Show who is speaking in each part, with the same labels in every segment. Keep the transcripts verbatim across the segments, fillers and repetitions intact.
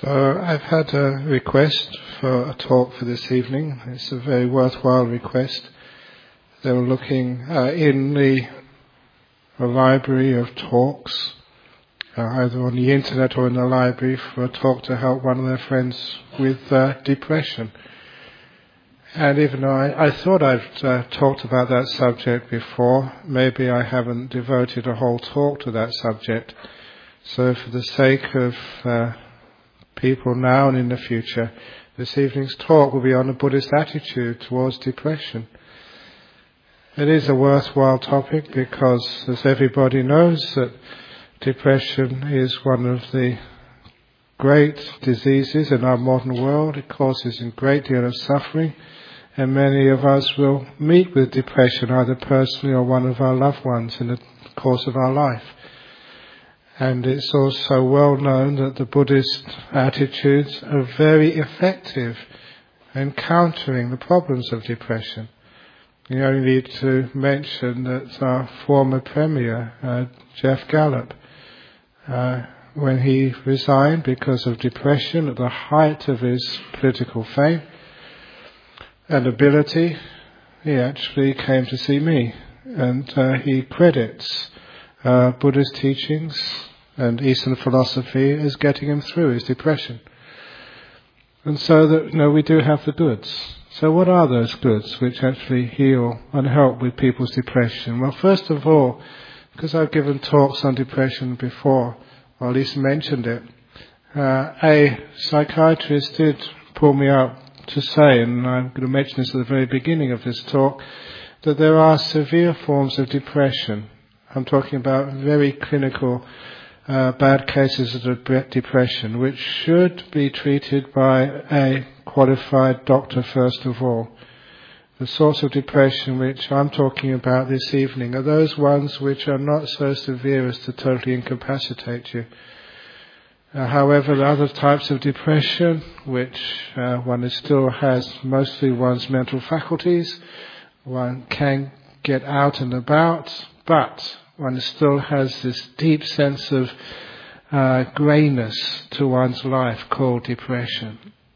Speaker 1: So I've had a request for a talk for this evening. It's a very worthwhile request. They were looking uh, in the a library of talks, uh, either on the internet or in the library, for a talk to help one of their friends with uh, depression. And even though I, I thought I'd uh, talked about that subject before, maybe I haven't devoted a whole talk to that subject. So for the sake of uh, people now and in the future, this evening's talk will be on the Buddhist attitude towards depression. It is a worthwhile topic because, as everybody knows, that depression is one of the great diseases in our modern world. It causes a great deal of suffering, and many of us will meet with depression, either personally or one of our loved ones, in the course of our life. And it's also well known that the Buddhist attitudes are very effective in countering the problems of depression. You only need to mention that our former Premier, uh, Jeff Gallup, uh, when he resigned because of depression at the height of his political fame and ability, he actually came to see me, and uh, he credits uh, Buddhist teachings and Eastern philosophy as getting him through his depression. And so that, you know, we do have the goods. So what are those goods which actually heal and help with people's depression? Well, first of all, because I've given talks on depression before, or at least mentioned it, uh, a psychiatrist did pull me up to say, and I'm going to mention this at the very beginning of this talk, that there are severe forms of depression. I'm talking about very clinical uh, bad cases of depression, which should be treated by a qualified doctor first of all. The sorts of depression which I'm talking about this evening are those ones which are not so severe as to totally incapacitate you. Uh, however, the other types of depression, which uh, one is still has mostly one's mental faculties, one can get out and about, but one still has this deep sense of uh, greyness to one's life called depression.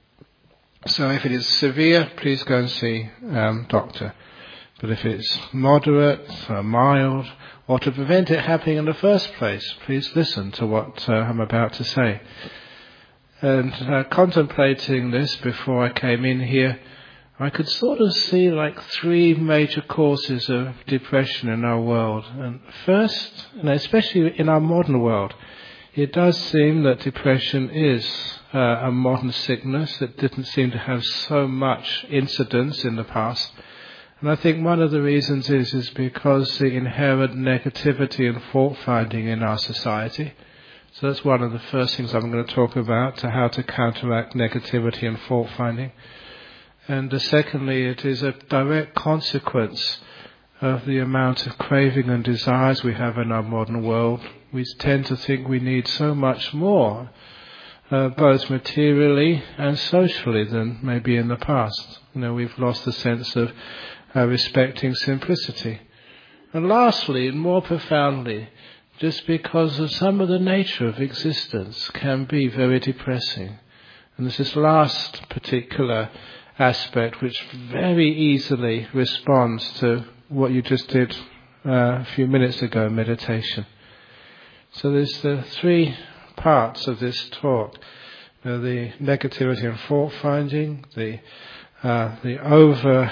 Speaker 1: So if it is severe, please go and see um, doctor. But if it's moderate or mild, or to prevent it happening in the first place, please listen to what uh, I'm about to say. And uh, contemplating this before I came in here, I could sort of see like three major causes of depression in our world. And first, and especially in our modern world, it does seem that depression is uh, a modern sickness that didn't seem to have so much incidence in the past. And I think one of the reasons is, is because the inherent negativity and fault-finding in our society. So that's one of the first things I'm going to talk about, to how to counteract negativity and fault-finding. And uh, secondly, it is a direct consequence of the amount of craving and desires we have in our modern world. We tend to think we need so much more, uh, both materially and socially, than maybe in the past. You know, we've lost the sense of uh, respecting simplicity. And lastly, and more profoundly, just because of some of the nature of existence can be very depressing. And there's this last particular aspect which very easily responds to what you just did uh, a few minutes ago, meditation. So there's the three parts of this talk: you know, the negativity and fault finding, the uh, the over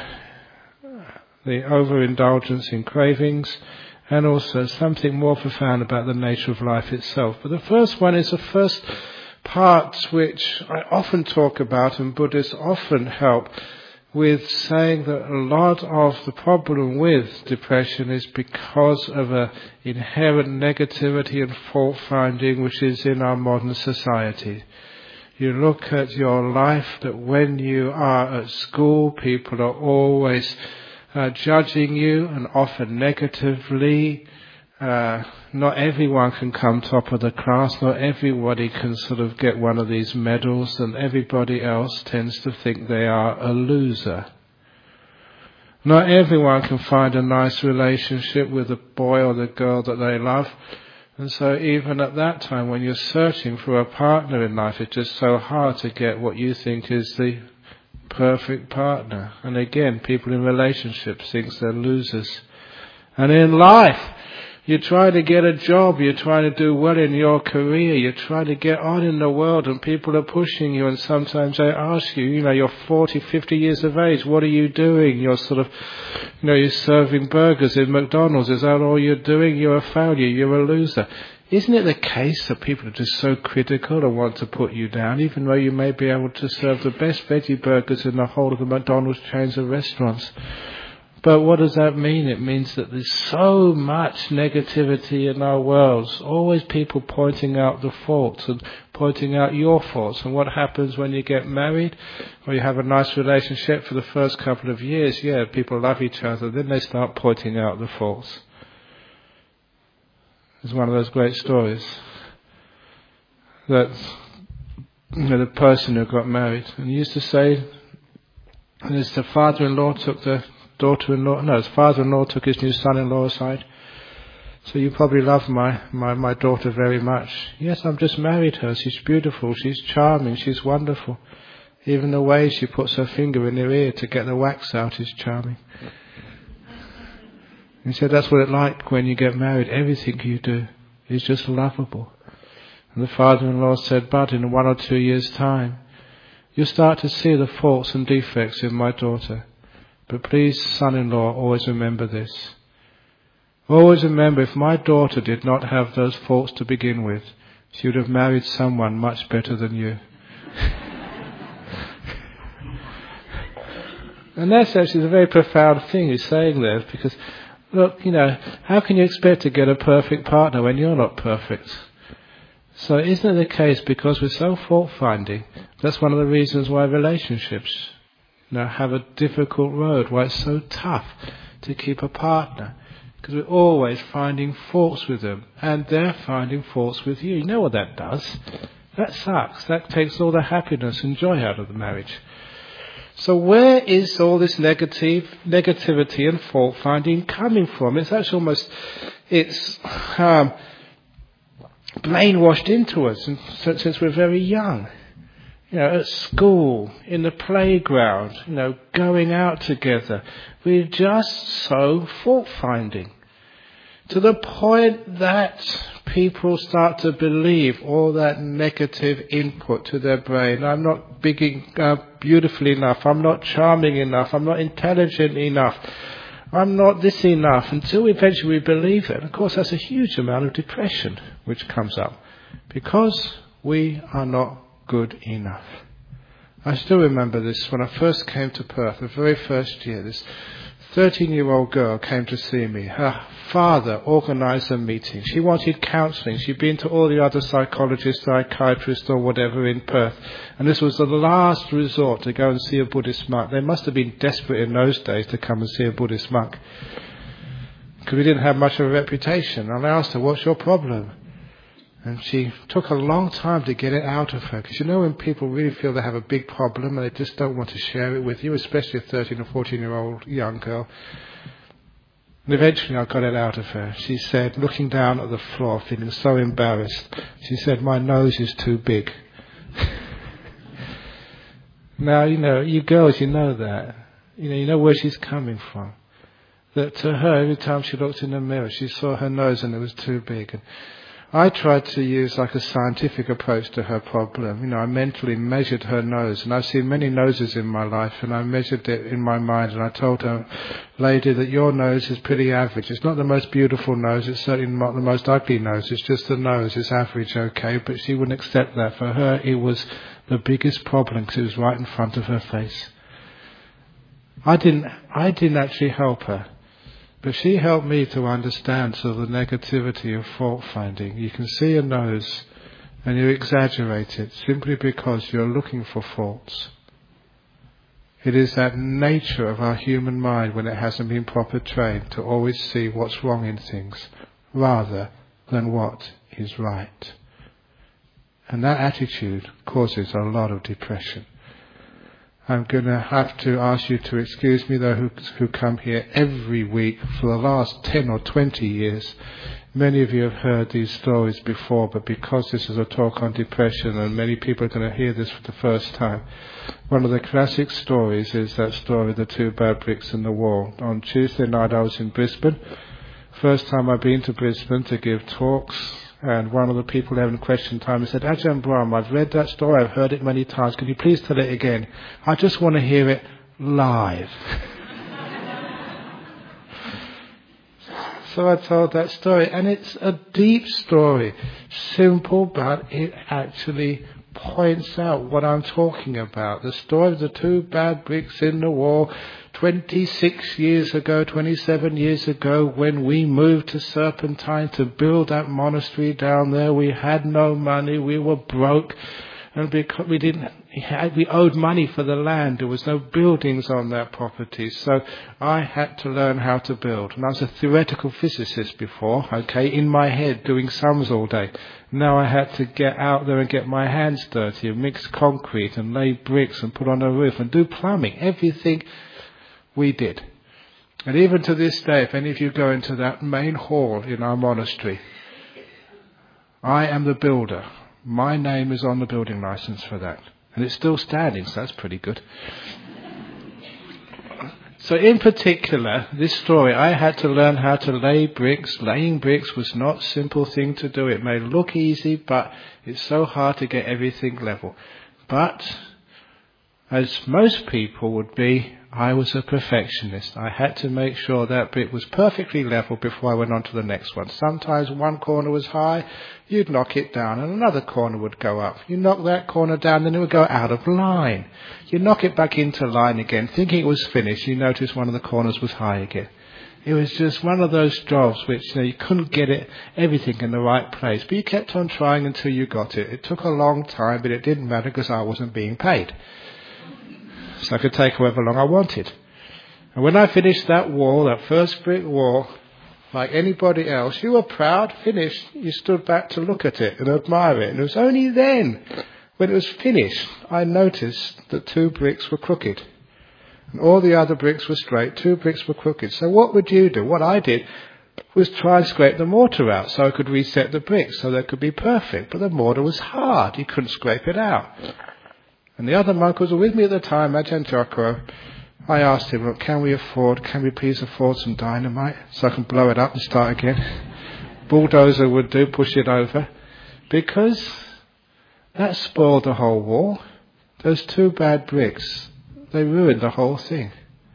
Speaker 1: the overindulgence in cravings, and also something more profound about the nature of life itself. But the first one is the first part which I often talk about, and Buddhists often help with, saying that a lot of the problem with depression is because of an inherent negativity and fault-finding which is in our modern society. You look at your life, that when you are at school, people are always uh, judging you, and often negatively. Uh, not everyone can come top of the class, not everybody can sort of get one of these medals, and everybody else tends to think they are a loser. Not everyone can find a nice relationship with the boy or the girl that they love, And so even at that time when you're searching for a partner in life, it's just so hard to get what you think is the perfect partner. And again, people in relationships think they're losers. And in life, you're trying to get a job, you're trying to do well in your career, you're trying to get on in the world, and people are pushing you, and sometimes they ask you, you know, you're forty, fifty years of age, what are you doing? You're sort of, you know, you're serving burgers in McDonald's, is that all you're doing? You're a failure, you're a loser. Isn't it the case that people are just so critical and want to put you down, even though you may be able to serve the best veggie burgers in the whole of the McDonald's chains of restaurants? But what does that mean? It means that there's so much negativity in our worlds. Always people pointing out the faults and pointing out your faults. And what happens when you get married or you have a nice relationship for the first couple of years? Yeah, people love each other. Then they start pointing out the faults. It's one of those great stories that, you know, the person who got married and he used to say, and as the father-in-law took the daughter-in-law, no, his father-in-law took his new son-in-law aside. So you probably love my, my, my daughter very much. Yes, I've just married her. She's beautiful. She's charming. She's wonderful. Even the way she puts her finger in her ear to get the wax out is charming. He said that's what it's like when you get married. Everything you do is just lovable. And the father-in-law said, but in one or two years' time, you'll start to see the faults and defects in my daughter. But please, son-in-law, always remember this. Always remember, if my daughter did not have those faults to begin with, she would have married someone much better than you. And that's actually a very profound thing he's saying there, because, look, you know, how can you expect to get a perfect partner when you're not perfect? So isn't it the case, because we're so fault-finding, that's one of the reasons why relationships Now have a difficult road, why it's so tough to keep a partner, because we're always finding faults with them and they're finding faults with you. You know what that does? That sucks. That takes all the happiness and joy out of the marriage. So where is all this negative negativity and fault finding coming from? It's actually almost it's um, brainwashed into us since we're very young. You know, at school, in the playground, you know, going out together. We're just so fault-finding. To the point that people start to believe all that negative input to their brain. I'm not big, uh, beautiful enough. I'm not charming enough. I'm not intelligent enough. I'm not this enough. Until eventually we believe it. And of course, that's a huge amount of depression which comes up. Because we are not good enough. I still remember this when I first came to Perth, the very first year. This thirteen-year-old girl came to see me. Her father organised a meeting. She wanted counselling. She'd been to all the other psychologists, psychiatrists or whatever in Perth. And this was the last resort to go and see a Buddhist monk. They must have been desperate in those days to come and see a Buddhist monk, because we didn't have much of a reputation. And I asked her, what's your problem? And she took a long time to get it out of her. Because you know when people really feel they have a big problem and they just don't want to share it with you, especially a thirteen or fourteen-year-old young girl. And eventually I got it out of her. She said, looking down at the floor, feeling so embarrassed, she said, my nose is too big. Now, you know, you girls, you know that. You know, you know where she's coming from. That to her, every time she looked in the mirror, she saw her nose and it was too big. And I tried to use like a scientific approach to her problem. You know, I mentally measured her nose, and I've seen many noses in my life, and I measured it in my mind, and I told her, lady, that your nose is pretty average. It's not the most beautiful nose, it's certainly not the most ugly nose, it's just the nose, it's average, okay, but she wouldn't accept that. For her, it was the biggest problem, because it was right in front of her face. I didn't, I didn't actually help her. But she helped me to understand sort of the negativity of fault-finding. You can see a nose and you exaggerate it simply because you're looking for faults. It is that nature of our human mind, when it hasn't been properly trained, to always see what's wrong in things rather than what is right. And that attitude causes a lot of depression. I'm going to have to ask you to excuse me, though, who, who come here every week for the last ten or twenty years. Many of you have heard these stories before, but because this is a talk on depression and many people are going to hear this for the first time, one of the classic stories is that story of the two bad bricks in the wall. On Tuesday night I was in Brisbane. First time I've been to Brisbane to give talks, and one of the people having question time, he said, Ajahn Brahm, I've read that story, I've heard it many times, can you please tell it again? I just want to hear it live. So I told that story, and it's a deep story, simple, but it actually points out what I'm talking about. The story of the two bad bricks in the wall, twenty-six years ago, twenty-seven years ago, when we moved to Serpentine to build that monastery down there. We had no money, we were broke, and because we didn't, we owed money for the land. There was no buildings on that property, so I had to learn how to build. And I was a theoretical physicist before, okay, in my head doing sums all day. Now I had to get out there and get my hands dirty and mix concrete and lay bricks and put on a roof and do plumbing. Everything we did. And even to this day, if any of you go into that main hall in our monastery, I am the builder. My name is on the building license for that. And it's still standing, so that's pretty good. So in particular, this story, I had to learn how to lay bricks. Laying bricks was not a simple thing to do. It may look easy, but it's so hard to get everything level. But, as most people would be, I was a perfectionist. I had to make sure that brick was perfectly level before I went on to the next one. Sometimes one corner was high, you'd knock it down and another corner would go up. You knock that corner down, then it would go out of line. You knock it back into line again, thinking it was finished, you notice one of the corners was high again. It was just one of those jobs which, you know, you couldn't get it, everything in the right place, but you kept on trying until you got it. It took a long time, but it didn't matter because I wasn't being paid. So I could take however long I wanted. And when I finished that wall, that first brick wall, like anybody else, you were proud, finished, you stood back to look at it and admire it. And it was only then, when it was finished, I noticed that two bricks were crooked. And all the other bricks were straight, two bricks were crooked. So what would you do? What I did was try and scrape the mortar out so I could reset the bricks so they could be perfect. But the mortar was hard, you couldn't scrape it out. And the other monk who was with me at the time, Ajahn Chokro, I asked him, look, can we afford, can we please afford some dynamite so I can blow it up and start again? Bulldozer would do, push it over. Because that spoiled the whole wall. Those two bad bricks, they ruined the whole thing.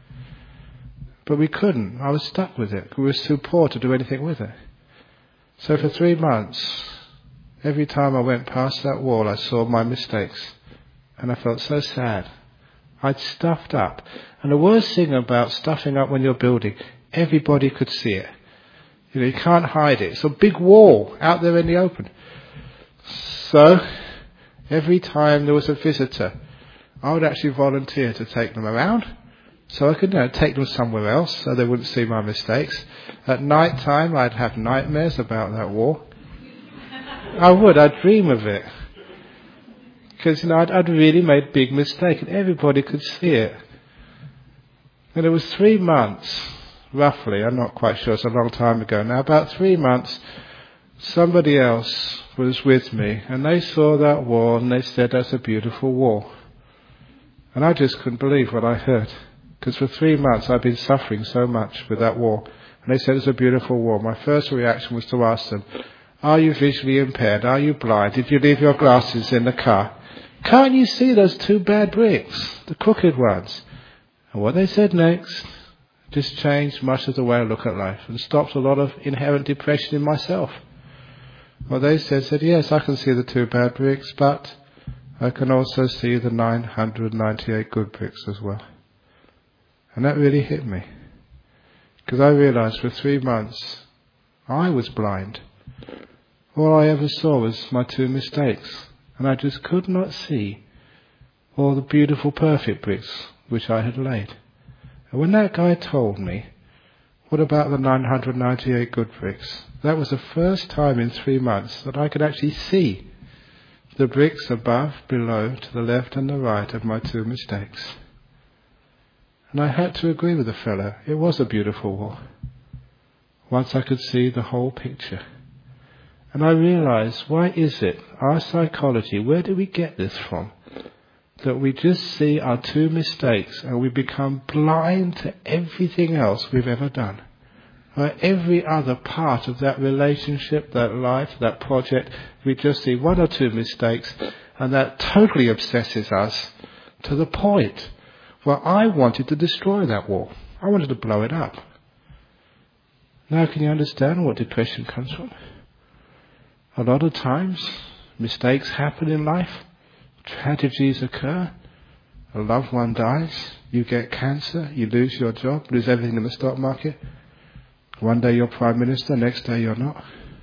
Speaker 1: But we couldn't. I was stuck with it. We were too poor to do anything with it. So for three months, every time I went past that wall, I saw my mistakes. And I felt so sad. I'd stuffed up. And the worst thing about stuffing up when you're building, everybody could see it. You know, you can't hide it. It's a big wall out there in the open. So, every time there was a visitor, I would actually volunteer to take them around. So I could, you know, take them somewhere else so they wouldn't see my mistakes. At night time, I'd have nightmares about that wall. I would. I'd dream of it. Because, you know, I'd, I'd really made a big mistake and everybody could see it. And it was three months, roughly, I'm not quite sure, it's a long time ago now, about three months, somebody else was with me and they saw that wall and they said, that's a beautiful wall. And I just couldn't believe what I heard. Because for three months I'd been suffering so much with that wall. And they said, it's a beautiful wall. My first reaction was to ask them, are you visually impaired? Are you blind? Did you leave your glasses in the car? Can't you see those two bad bricks, the crooked ones? And what they said next just changed much of the way I look at life and stopped a lot of inherent depression in myself. What they said said, yes, I can see the two bad bricks, but I can also see the nine hundred ninety-eight good bricks as well. And that really hit me. Because I realized for three months I was blind. All I ever saw was my two mistakes. And I just could not see all the beautiful, perfect bricks which I had laid. And when that guy told me, what about the nine hundred ninety-eight good bricks? That was the first time in three months that I could actually see the bricks above, below, to the left and the right of my two mistakes. And I had to agree with the fellow. It was a beautiful wall. once I could see the whole picture. And I realized, why is it, our psychology, where do we get this from? That we just see our two mistakes and we become blind to everything else we've ever done. Right? Every other part of that relationship, that life, that project, we just see one or two mistakes, and that totally obsesses us to the point where I wanted to destroy that wall. I wanted to blow it up. Now can you understand what depression comes from? A lot of times, mistakes happen in life, tragedies occur, a loved one dies, you get cancer, you lose your job, lose everything in the stock market. One day you're Prime Minister, next day you're not.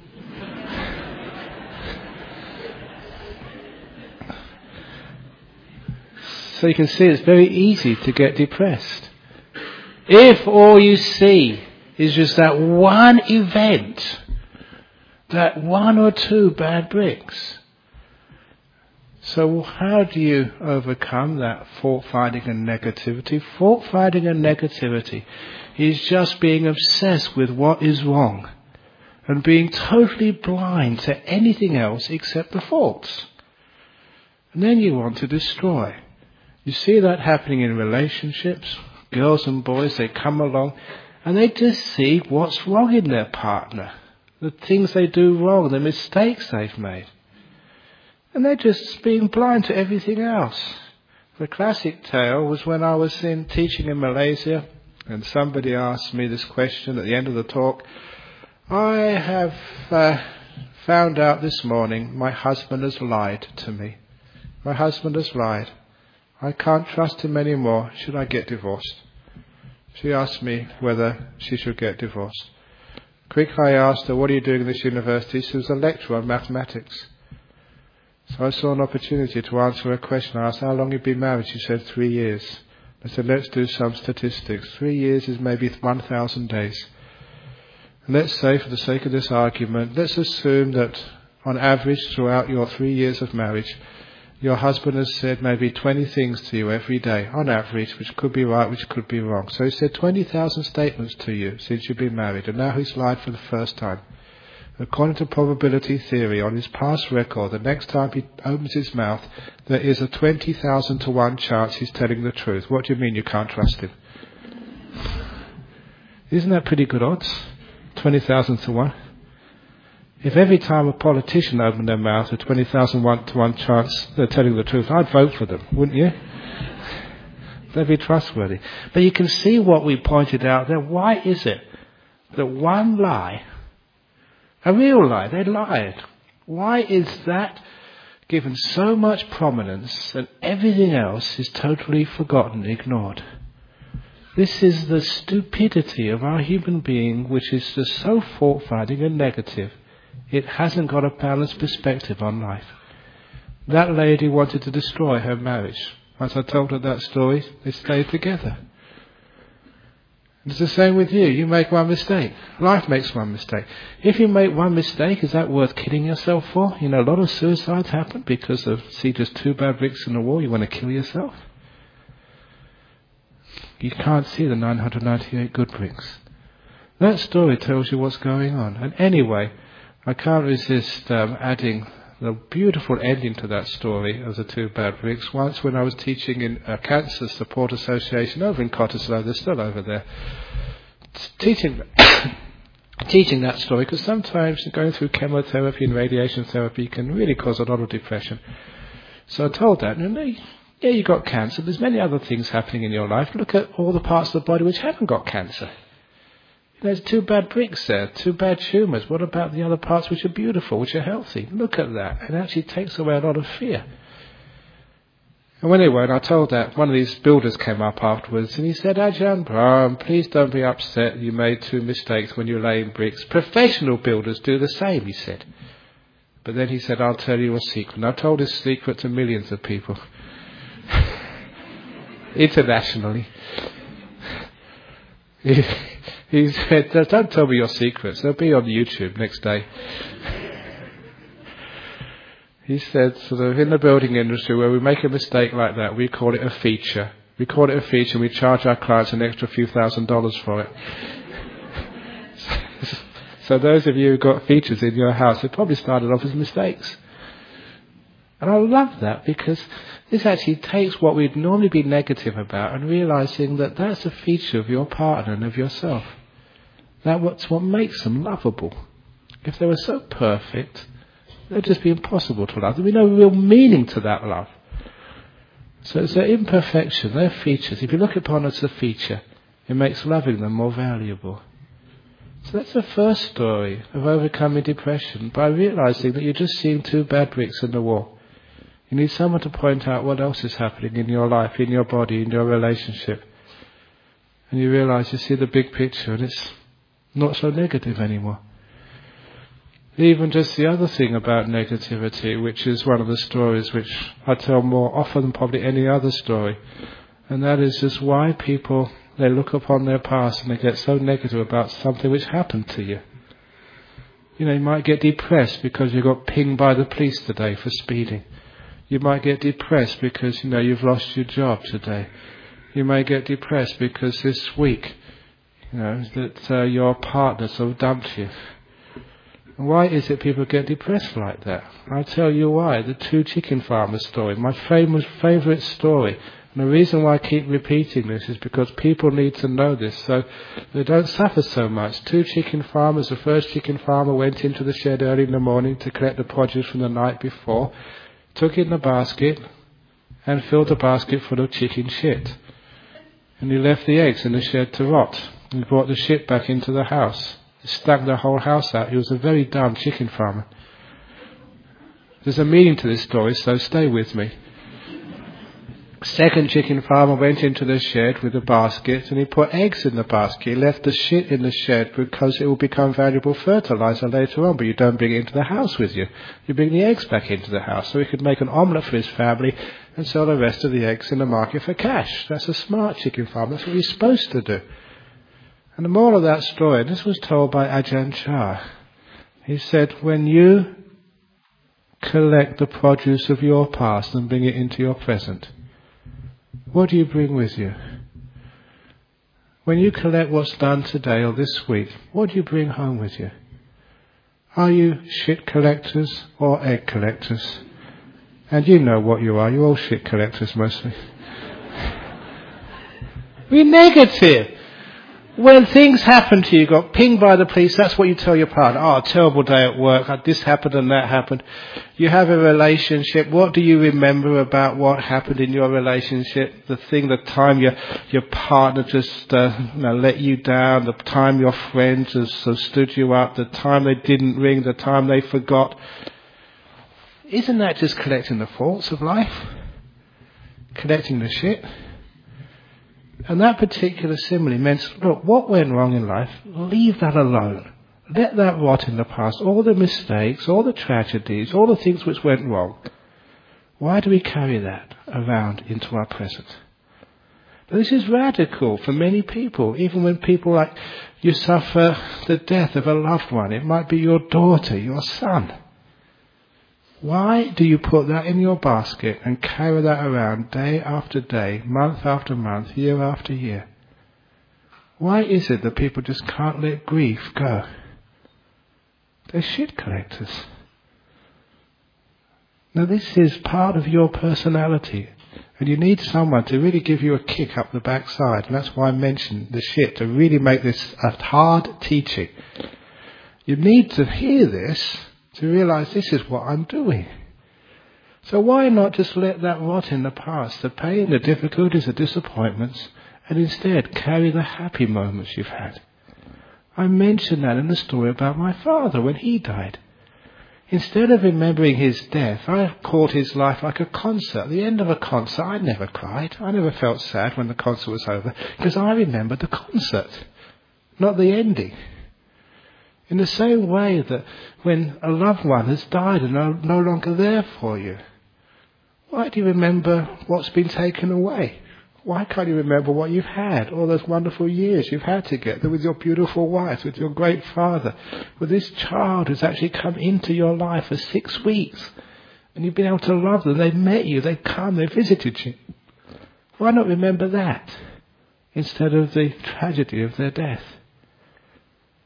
Speaker 1: So you can see it's very easy to get depressed. If all you see is just that one event, that one or two bad bricks. So how do you overcome that fault-finding and negativity? Fault-finding and negativity is just being obsessed with what is wrong and being totally blind to anything else except the faults. And then you want to destroy. You see that happening in relationships. Girls and boys, they come along and they just see what's wrong in their partner. The things they do wrong, the mistakes they've made. And they're just being blind to everything else. The classic tale was when I was in teaching in Malaysia and somebody asked me this question at the end of the talk. I have uh, found out this morning my husband has lied to me. My husband has lied. I can't trust him anymore. Should I get divorced? She asked me whether she should get divorced. Quick, I asked her, what are you doing at this university? She was a lecturer on mathematics. So I saw an opportunity to answer her question. I asked, how long have you been married? She said, three years. I said, let's do some statistics. Three years is maybe one thousand days. And let's say, for the sake of this argument, let's assume that on average throughout your three years of marriage, your husband has said maybe twenty things to you every day, on average, which could be right, which could be wrong. So he said twenty thousand statements to you since you've been married, and now he's lied for the first time. According to probability theory, on his past record, the next time he opens his mouth, there is a twenty thousand to one chance he's telling the truth. What do you mean you can't trust him? Isn't that pretty good odds? twenty thousand to one. If every time a politician opened their mouth, a twenty thousand to one chance they're telling the truth, I'd vote for them, wouldn't you? They'd be trustworthy. But you can see what we pointed out there. Why is it that one lie, a real lie, they lied, why is that given so much prominence and everything else is totally forgotten, ignored? This is the stupidity of our human being, which is just so fault-finding and negative. It hasn't got a balanced perspective on life. That lady wanted to destroy her marriage. Once I told her that story, they stayed together. It's the same with you. You make one mistake. Life makes one mistake. If you make one mistake, is that worth killing yourself for? You know, a lot of suicides happen because of, see, just two bad bricks in the wall, you want to kill yourself. You can't see the nine hundred ninety-eight good bricks. That story tells you what's going on. And anyway, I can't resist um, adding the beautiful ending to that story of the two bad bricks. Once when I was teaching in a Cancer Support Association over in Cottesloe, they're still over there, teaching teaching that story, because sometimes going through chemotherapy and radiation therapy can really cause a lot of depression. So I told that, and they, yeah, you got cancer. There's many other things happening in your life. Look at all the parts of the body which haven't got cancer. There's two bad bricks there, two bad tumours. What about the other parts which are beautiful, which are healthy? Look at that. It actually takes away a lot of fear. And anyway, when I told that, one of these builders came up afterwards and he said, Ajahn Brahm, please don't be upset. You made two mistakes when you're laying bricks. Professional builders do the same, he said. But then he said, I'll tell you a secret. And I've told this secret to millions of people. Internationally. He said, don't tell me your secrets. They'll be on YouTube next day. He said, sort of in the building industry where we make a mistake like that, we call it a feature. We call it a feature and we charge our clients an extra few thousand dollars for it. So those of you who've got features in your house, it probably started off as mistakes. And I love that, because this actually takes what we'd normally be negative about and realising that that's a feature of your partner and of yourself. That's what makes them lovable. If they were so perfect, they'd just be impossible to love. There'd be no real meaning to that love. So it's their imperfection, their features. If you look upon it as a feature, it makes loving them more valuable. So that's the first story of overcoming depression, by realising that you're just seeing two bad bricks in the wall. You need someone to point out what else is happening in your life, in your body, in your relationship. And you realise you see the big picture and it's not so negative anymore. Even just the other thing about negativity, which is one of the stories which I tell more often than probably any other story, and that is just why people, they look upon their past and they get so negative about something which happened to you. You know, you might get depressed because you got pinged by the police today for speeding. You might get depressed because, you know, you've lost your job today. You may get depressed because this week, you know, that uh, your partner sort of dumped you. Why is it people get depressed like that? I'll tell you why. The two chicken farmers story, my famous favourite story. And the reason why I keep repeating this is because people need to know this so they don't suffer so much. Two chicken farmers. The first chicken farmer went into the shed early in the morning to collect the produce from the night before, took in the basket and filled the basket full of chicken shit. And he left the eggs in the shed to rot. He brought the shit back into the house. He stunk the whole house out. He was a very dumb chicken farmer. There's a meaning to this story, so stay with me. Second chicken farmer went into the shed with a basket and he put eggs in the basket. He left the shit in the shed because it will become valuable fertilizer later on, but you don't bring it into the house with you. You bring the eggs back into the house so he could make an omelette for his family and sell the rest of the eggs in the market for cash. That's a smart chicken farmer. That's what he's supposed to do. And the moral of that story, and this was told by Ajahn Chah, he said, when you collect the produce of your past and bring it into your present, what do you bring with you? When you collect what's done today or this week, what do you bring home with you? Are you shit collectors or egg collectors? And you know what you are. You're all shit collectors mostly. We're negative. When things happen to you, you got pinged by the police, that's what you tell your partner. Oh, terrible day at work, this happened and that happened. You have a relationship, what do you remember about what happened in your relationship? The thing, the time your your partner just uh, you know, let you down, the time your friends just uh, stood you up, the time they didn't ring, the time they forgot. Isn't that just collecting the faults of life? Collecting the shit? And that particular simile meant, look, what went wrong in life, leave that alone. Let that rot in the past. All the mistakes, all the tragedies, all the things which went wrong. Why do we carry that around into our present? But this is radical for many people. Even when people like you suffer the death of a loved one. It might be your daughter, your son. Why do you put that in your basket and carry that around day after day, month after month, year after year? Why is it that people just can't let grief go? They're shit collectors. Now this is part of your personality, and you need someone to really give you a kick up the backside, and that's why I mentioned the shit, to really make this a hard teaching. You need to hear this to realise this is what I'm doing. So why not just let that rot in the past, the pain, the difficulties, the disappointments, and instead carry the happy moments you've had? I mentioned that in the story about my father when he died. Instead of remembering his death, I called his life like a concert. At the end of a concert, I never cried. I never felt sad when the concert was over, because I remembered the concert, not the ending. In the same way that when a loved one has died and no, no longer there for you, why do you remember what's been taken away? Why can't you remember what you've had, all those wonderful years you've had together with your beautiful wife, with your great father, with this child who's actually come into your life for six weeks, and you've been able to love them, they've met you, they've come, they've visited you. Why not remember that instead of the tragedy of their death?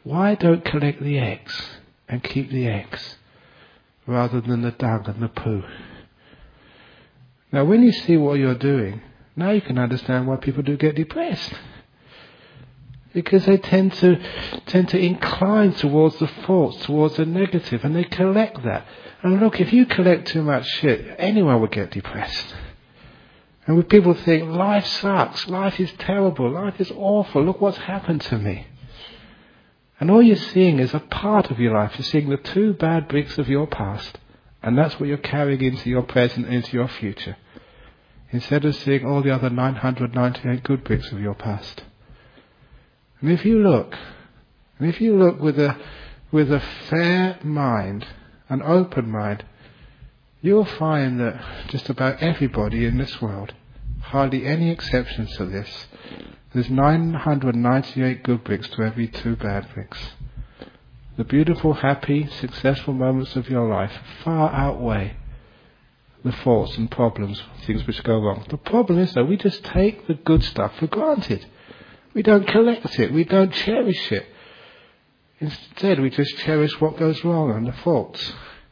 Speaker 1: Why don't collect the eggs and keep the eggs rather than the dung and the poo? Now when you see what you're doing, now you can understand why people do get depressed. Because they tend to tend to incline towards the false, towards the negative, and they collect that. And look, if you collect too much shit, anyone would get depressed. And when people think, life sucks, life is terrible, life is awful, look what's happened to me. And all you're seeing is a part of your life. You're seeing the two bad bricks of your past, and that's what you're carrying into your present, into your future. Instead of seeing all the other nine hundred ninety-eight good bricks of your past. And if you look, and if you look with a with a fair mind, an open mind, you'll find that just about everybody in this world, hardly any exceptions to this, there's nine hundred ninety-eight good bricks to every two bad bricks. The beautiful, happy, successful moments of your life far outweigh the faults and problems, things which go wrong. The problem is, though, we just take the good stuff for granted. We don't collect it. We don't cherish it. Instead, we just cherish what goes wrong and the faults.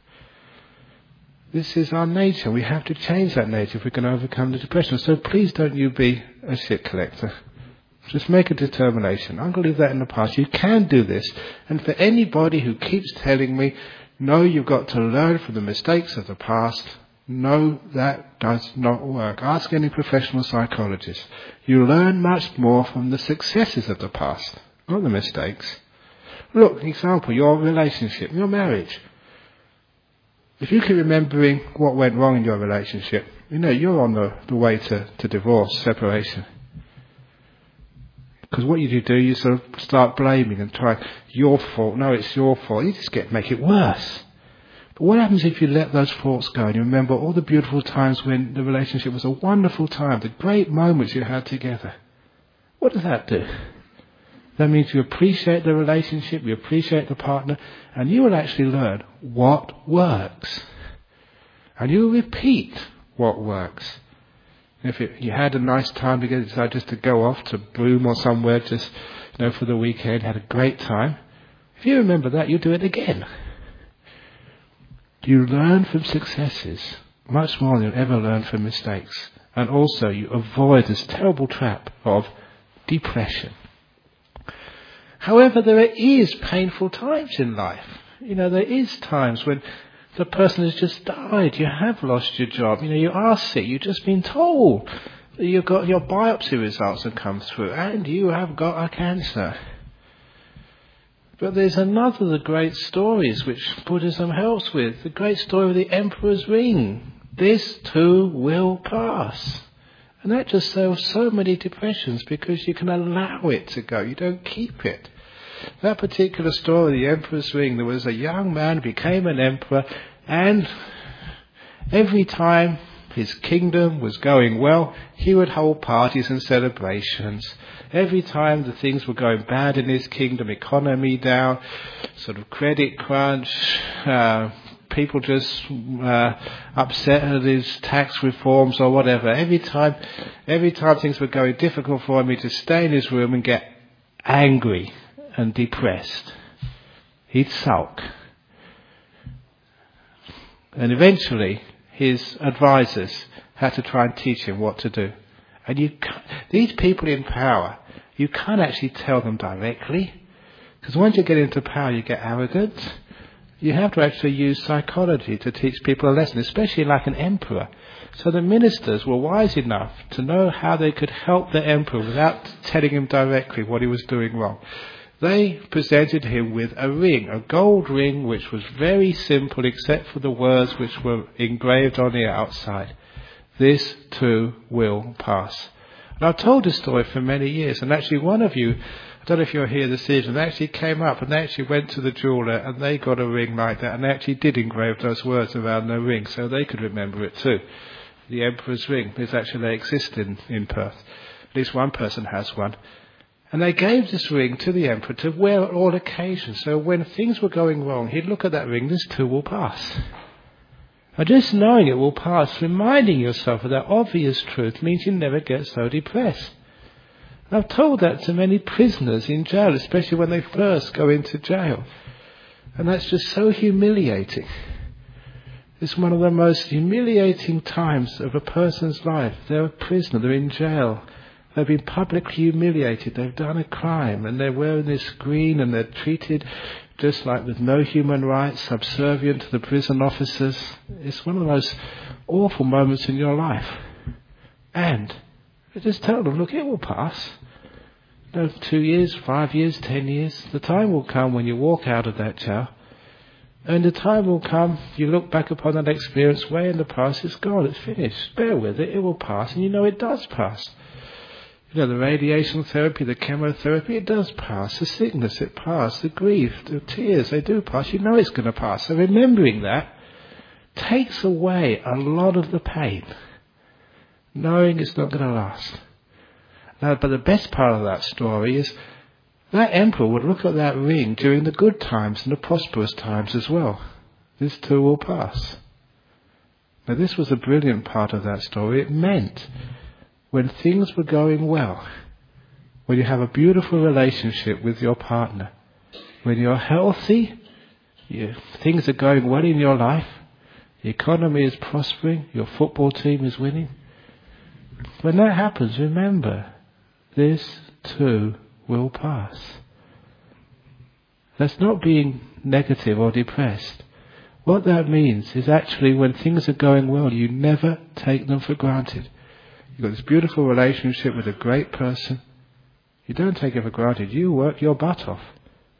Speaker 1: This is our nature. We have to change that nature if we can overcome the depression. So please don't you be a shit collector. Just make a determination. I'm going to leave that in the past. You can do this. And for anybody who keeps telling me, no, you've got to learn from the mistakes of the past, no, that does not work. Ask any professional psychologist. You learn much more from the successes of the past, not the mistakes. Look, example, your relationship, your marriage. If you keep remembering what went wrong in your relationship, you know, you're on the, the way to, to divorce, separation. Because what you do, you sort of start blaming and try, your fault, no, it's your fault. You just get make it worse. But what happens if you let those thoughts go and you remember all the beautiful times when the relationship was a wonderful time, the great moments you had together? What does that do? That means you appreciate the relationship, you appreciate the partner, and you will actually learn what works. And you will repeat what works. If it, you had a nice time together, decided just to go off to Broome or somewhere just, you know, for the weekend, had a great time. If you remember that, you'll do it again. You learn from successes much more than you'll ever learn from mistakes. And also you avoid this terrible trap of depression. However, there is painful times in life. You know, there is times when the person has just died, you have lost your job, you know, you are sick, you've just been told that you've got your biopsy results have come through and you have got a cancer. But there's another of the great stories which Buddhism helps with, the great story of the Emperor's Ring. This too will pass. And that just solves so many depressions because you can allow it to go, you don't keep it. That particular story, the Emperor's Ring, there was a young man became an emperor, and every time his kingdom was going well, he would hold parties and celebrations. Every time the things were going bad in his kingdom, economy down, sort of credit crunch, uh, people just uh, upset at his tax reforms or whatever. Every time, every time things were going difficult for him, he'd just stay in his room and get angry and depressed. He'd sulk. And eventually his advisors had to try and teach him what to do. And you, these people in power, you can't actually tell them directly. Because once you get into power, you get arrogant. You have to actually use psychology to teach people a lesson, especially like an emperor. So the ministers were wise enough to know how they could help the emperor without telling him directly what he was doing wrong. They presented him with a ring, a gold ring, which was very simple except for the words which were engraved on the outside. This too will pass. And I've told this story for many years, and actually one of you, I don't know if you're here this evening, they actually came up and they actually went to the jeweller and they got a ring like that, and they actually did engrave those words around their ring so they could remember it too. The Emperor's Ring, this actually exists in, in Perth. At least one person has one. And they gave this ring to the emperor to wear on all occasions. So when things were going wrong, he'd look at that ring, this too will pass. And just knowing it will pass, reminding yourself of that obvious truth, means you never get so depressed. I've told that to many prisoners in jail, especially when they first go into jail. And that's just so humiliating. It's one of the most humiliating times of a person's life. They're a prisoner, they're in jail. They've been publicly humiliated, they've done a crime, and they're wearing this green and they're treated just like with no human rights, subservient to the prison officers. It's one of the most awful moments in your life. And you just tell them, look, it will pass. You know, two years, five years, ten years. The time will come when you walk out of that jail. And the time will come, you look back upon that experience way in the past, it's gone, it's finished. Bear with it, it will pass, and you know it does pass. You know, the radiation therapy, the chemotherapy, it does pass. The sickness, it passes. The grief, the tears, they do pass. You know it's going to pass. So remembering that takes away a lot of the pain, knowing it's not going to last. Now, but the best part of that story is that emperor would look at that ring during the good times and the prosperous times as well. This too will pass. Now, this was a brilliant part of that story. It meant when things were going well, when you have a beautiful relationship with your partner, when you're healthy, you, things are going well in your life, the economy is prospering, your football team is winning. When that happens, remember, this too will pass. That's not being negative or depressed. What that means is actually when things are going well, you never take them for granted. You've got this beautiful relationship with a great person. You don't take it for granted. You work your butt off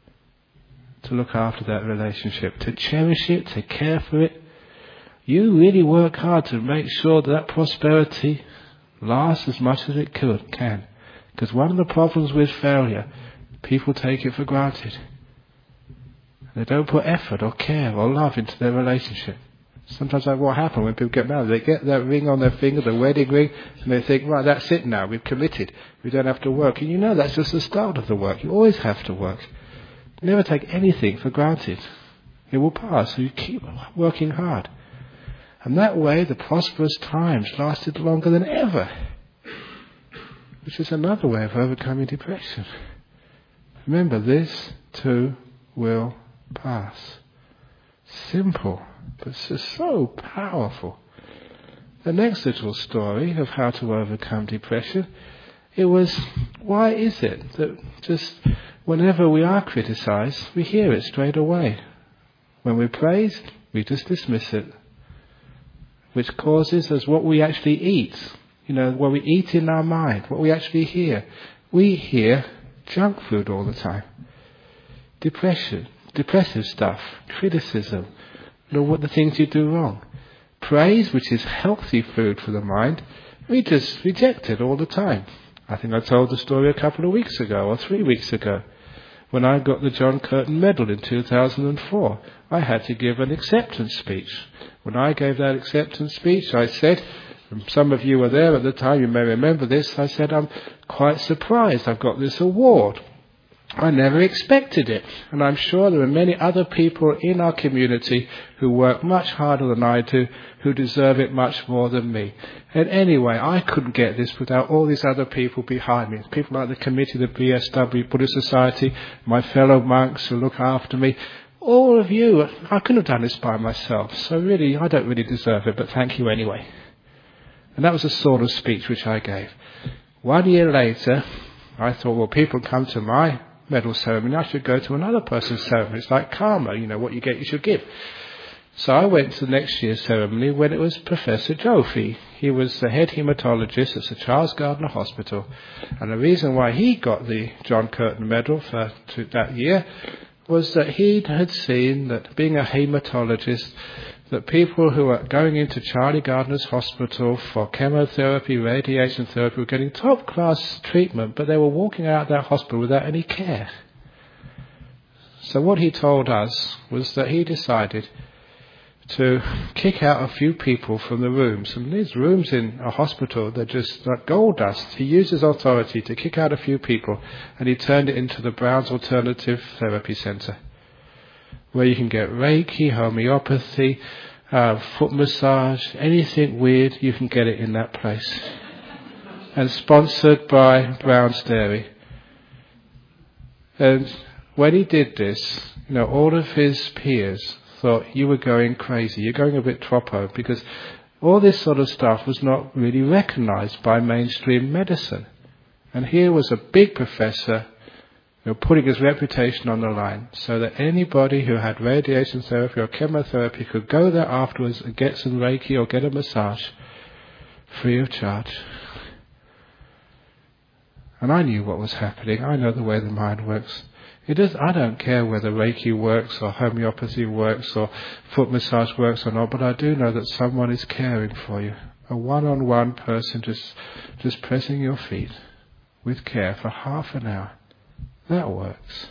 Speaker 1: to look after that relationship, to cherish it, to care for it. You really work hard to make sure that that prosperity lasts as much as it could, can. Because one of the problems with failure, people take it for granted. They don't put effort or care or love into their relationship. Sometimes like what happens when people get married, they get that ring on their finger, the wedding ring, and they think, right, that's it now, we've committed. We don't have to work. And you know that's just the start of the work. You always have to work. Never take anything for granted. It will pass, so you keep working hard. And that way, the prosperous times lasted longer than ever. Which is another way of overcoming depression. Remember, this too will pass. Simple, but it's just so powerful. The next little story of how to overcome depression, it was, why is it that just whenever we are criticized, we hear it straight away? When we're praised, we just dismiss it. Which causes us what we actually eat. You know, what we eat in our mind, what we actually hear. We hear junk food all the time. Depression, depressive stuff, criticism, you know, what the things you do wrong. Praise, which is healthy food for the mind, we just reject it all the time. I think I told the story a couple of weeks ago or three weeks ago. When I got the John Curtin Medal in two thousand four, I had to give an acceptance speech. When I gave that acceptance speech, I said, and some of you were there at the time, you may remember this, I said, I'm quite surprised I've got this award. I never expected it. And I'm sure there are many other people in our community who work much harder than I do, who deserve it much more than me. And anyway, I couldn't get this without all these other people behind me. People like the committee, the B S W Buddhist Society, my fellow monks who look after me. All of you, I couldn't have done this by myself. So really, I don't really deserve it, but thank you anyway. And that was the sort of speech which I gave. One year later, I thought, well, people come to my medal ceremony, I should go to another person's ceremony. It's like karma, you know, what you get, you should give. So I went to the next year's ceremony when it was Professor Jofi. He was the head haematologist at Sir Charles Gardner Hospital. And the reason why he got the John Curtin Medal for to, that year was that he had seen that being a haematologist, that people who were going into Charlie Gardner's hospital for chemotherapy, radiation therapy, were getting top-class treatment, but they were walking out of that hospital without any care. So what he told us was that he decided to kick out a few people from the rooms. And these rooms in a hospital, they're just like gold dust. He used his authority to kick out a few people, and he turned it into the Browns Alternative Therapy Centre, where you can get Reiki, homeopathy, uh, foot massage, anything weird, you can get it in that place. and sponsored by Brown's Dairy. And when he did this, you know, all of his peers thought, you were going crazy, you're going a bit troppo, because all this sort of stuff was not really recognised by mainstream medicine. And here was a big professor, you know, putting his reputation on the line so that anybody who had radiation therapy or chemotherapy could go there afterwards and get some Reiki or get a massage free of charge. And I knew what was happening. I know the way the mind works. It is, I don't care whether Reiki works or homeopathy works or foot massage works or not, but I do know that someone is caring for you. A one-on-one person just, just pressing your feet with care for half an hour. That works.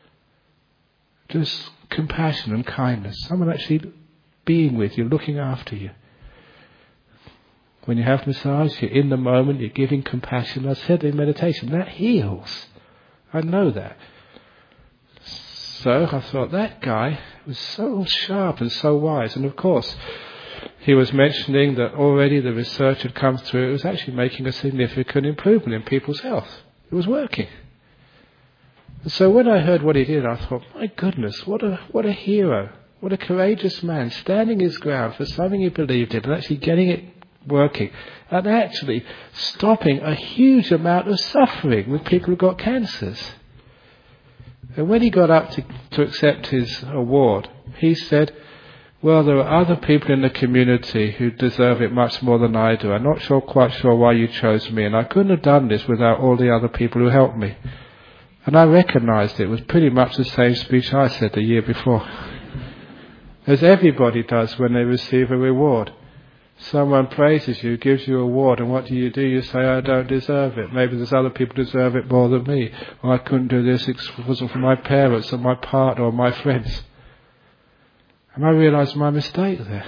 Speaker 1: Just compassion and kindness. Someone actually being with you, looking after you. When you have massage, you're in the moment, you're giving compassion. I said in meditation, that heals. I know that. So I thought, that guy was so sharp and so wise. And of course, he was mentioning that already the research had come through. It was actually making a significant improvement in people's health. It was working. And so when I heard what he did, I thought, my goodness, what a what a hero. What a courageous man, standing his ground for something he believed in and actually getting it working, and actually stopping a huge amount of suffering with people who got cancers. And when he got up to, to accept his award, he said, well, there are other people in the community who deserve it much more than I do. I'm not sure, quite sure why you chose me, and I couldn't have done this without all the other people who helped me. And I recognised it was pretty much the same speech I said the year before. As everybody does when they receive a reward. Someone praises you, gives you a award, and what do you do? You say, I don't deserve it. Maybe there's other people who deserve it more than me. Or I couldn't do this, it wasn't for my parents or my partner or my friends. And I realised my mistake there.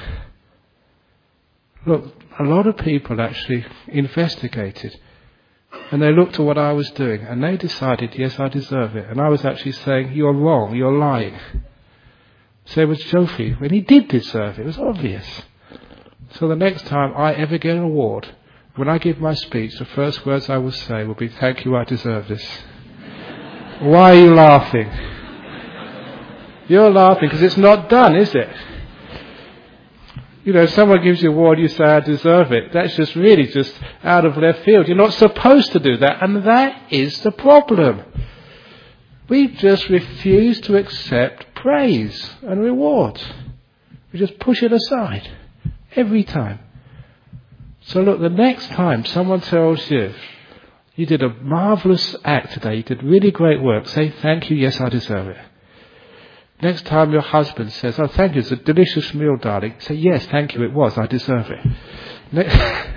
Speaker 1: Look, a lot of people actually investigated. And they looked at what I was doing, and they decided, yes, I deserve it. And I was actually saying, you're wrong, you're lying. So it was Jofi, when he did deserve it, it was obvious. So the next time I ever get an award, when I give my speech, the first words I will say will be, thank you, I deserve this. Why are you laughing? You're laughing because it's not done, is it? You know, if someone gives you an award, you say, I deserve it. That's just really just out of left field. You're not supposed to do that, and that is the problem. We just refuse to accept praise and rewards. We just push it aside. Every time. So look, the next time someone tells you, you did a marvellous act today, you did really great work, say, thank you, yes, I deserve it. Next time your husband says, oh, thank you, it's a delicious meal, darling, say, yes, thank you, it was, I deserve it. Next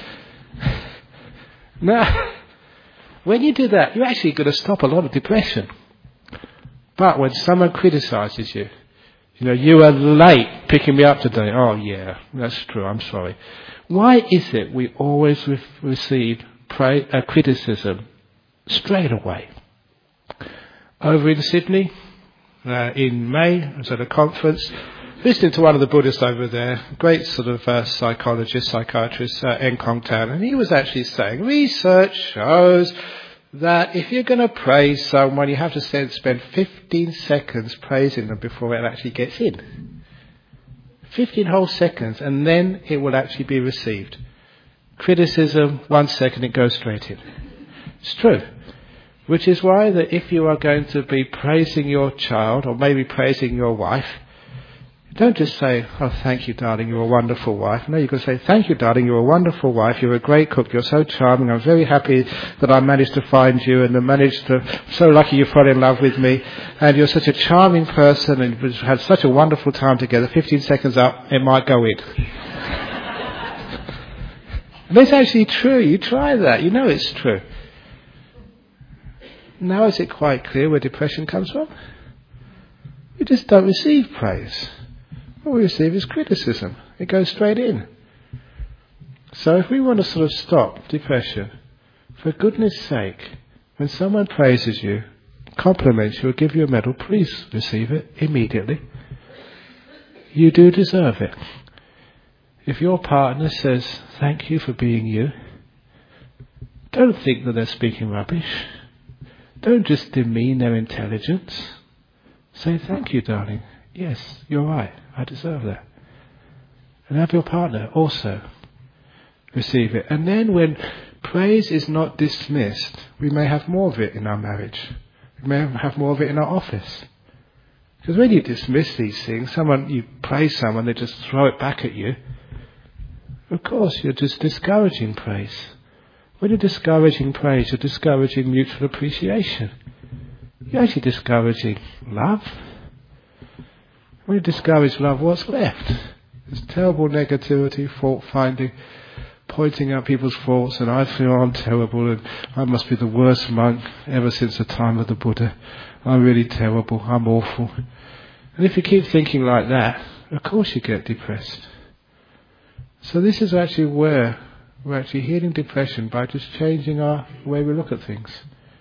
Speaker 1: now, when you do that, you're actually going to stop a lot of depression. But when someone criticises you, you know, you are late picking me up today. Oh, yeah, that's true. I'm sorry. Why is it we always re- receive pray, uh, criticism straight away? Over in Sydney, uh, in May, I was at a conference, listening to one of the Buddhists over there, great sort of uh, psychologist, psychiatrist, uh, Enkong Tan, and he was actually saying, research shows that if you're going to praise someone, you have to spend fifteen seconds praising them before it actually gets in. fifteen whole seconds, and then it will actually be received. Criticism, one second, it goes straight in. It's true. Which is why that if you are going to be praising your child, or maybe praising your wife, don't just say, oh, thank you, darling, you're a wonderful wife. No, you've got to say, thank you, darling, you're a wonderful wife, you're a great cook, you're so charming, I'm very happy that I managed to find you and I managed to, I'm so lucky you fell in love with me, and you're such a charming person and we've had such a wonderful time together. fifteen seconds up, it might go in. And it's actually true, you try that, you know it's true. Now is it quite clear where depression comes from? We just don't receive praise. What we receive is criticism. It goes straight in. So if we want to sort of stop depression, for goodness sake, when someone praises you, compliments you, or give you a medal, please receive it immediately. You do deserve it. If your partner says, thank you for being you, Don't think that they're speaking rubbish. Don't just demean their intelligence. Say, thank you, darling. Yes, you're right. I deserve that. And have your partner also receive it. And then when praise is not dismissed, we may have more of it in our marriage. We may have more of it in our office. Because when you dismiss these things, someone, you praise someone, they just throw it back at you. Of course, you're just discouraging praise. When you're discouraging praise, you're discouraging mutual appreciation. You're actually discouraging love. When you discourage love, what's left? There's terrible negativity, fault finding, pointing out people's faults, and I feel I'm terrible, and I must be the worst monk ever since the time of the Buddha. I'm really terrible, I'm awful. And if you keep thinking like that, of course you get depressed. So this is actually where we're actually healing depression, by just changing our way we look at things.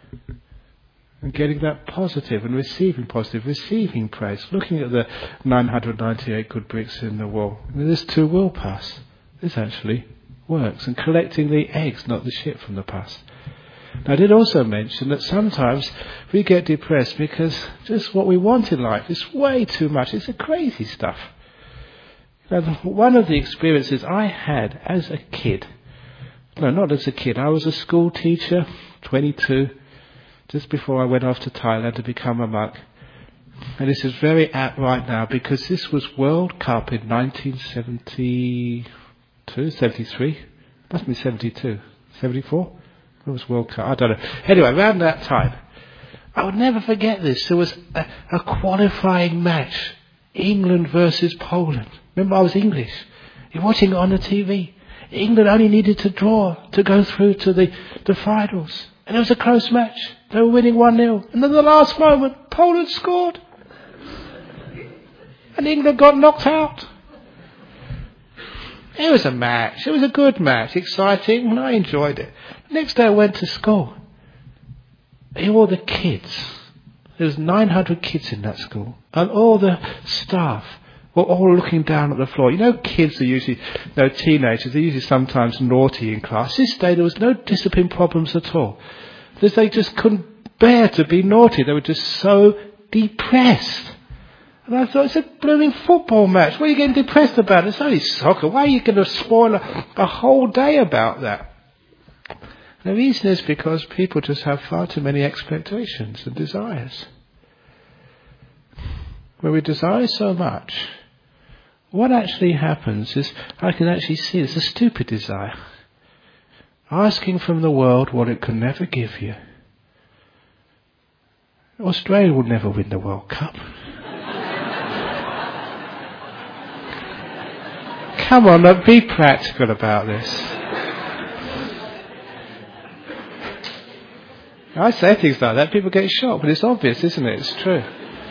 Speaker 1: And getting that positive and receiving positive, receiving praise. Looking at the nine hundred ninety-eight good bricks in the wall. I mean, this too will pass. This actually works. And collecting the eggs, not the shit from the past. Now, I did also mention that sometimes we get depressed because just what we want in life is way too much. It's a crazy stuff. Now, one of the experiences I had as a kid, no, not as a kid, I was a school teacher, twenty-two, just before I went off to Thailand to become a monk. And this is very apt right now because this was World Cup in nineteen seventy-two, seventy-three, must be seventy-two, seventy-four? It was World Cup, I don't know. Anyway, around that time, I would never forget this. There was a, a qualifying match, England versus Poland. Remember, I was English. You're watching it on the T V. England only needed to draw to go through to the, the finals. And it was a close match. They were winning one nil. And then the last moment, Poland scored. And England got knocked out. It was a match. It was a good match. Exciting. And I enjoyed it. Next day I went to school. All the kids. There was nine hundred kids in that school. And all the staff were all looking down at the floor. You know, kids are usually, you know, teenagers, they're usually sometimes naughty in class. This day there was no discipline problems at all. Because they just couldn't bear to be naughty. They were just so depressed. And I thought, it's a blooming football match. What are you getting depressed about? It's only soccer. Why are you going to spoil a, a whole day about that? And the reason is because people just have far too many expectations and desires. When we desire so much, what actually happens is, I can actually see it's a stupid desire. Asking from the world what it can never give you. Australia will never win the World Cup. Come on, look, be practical about this. I say things like that, people get shocked, but it's obvious, isn't it? It's true.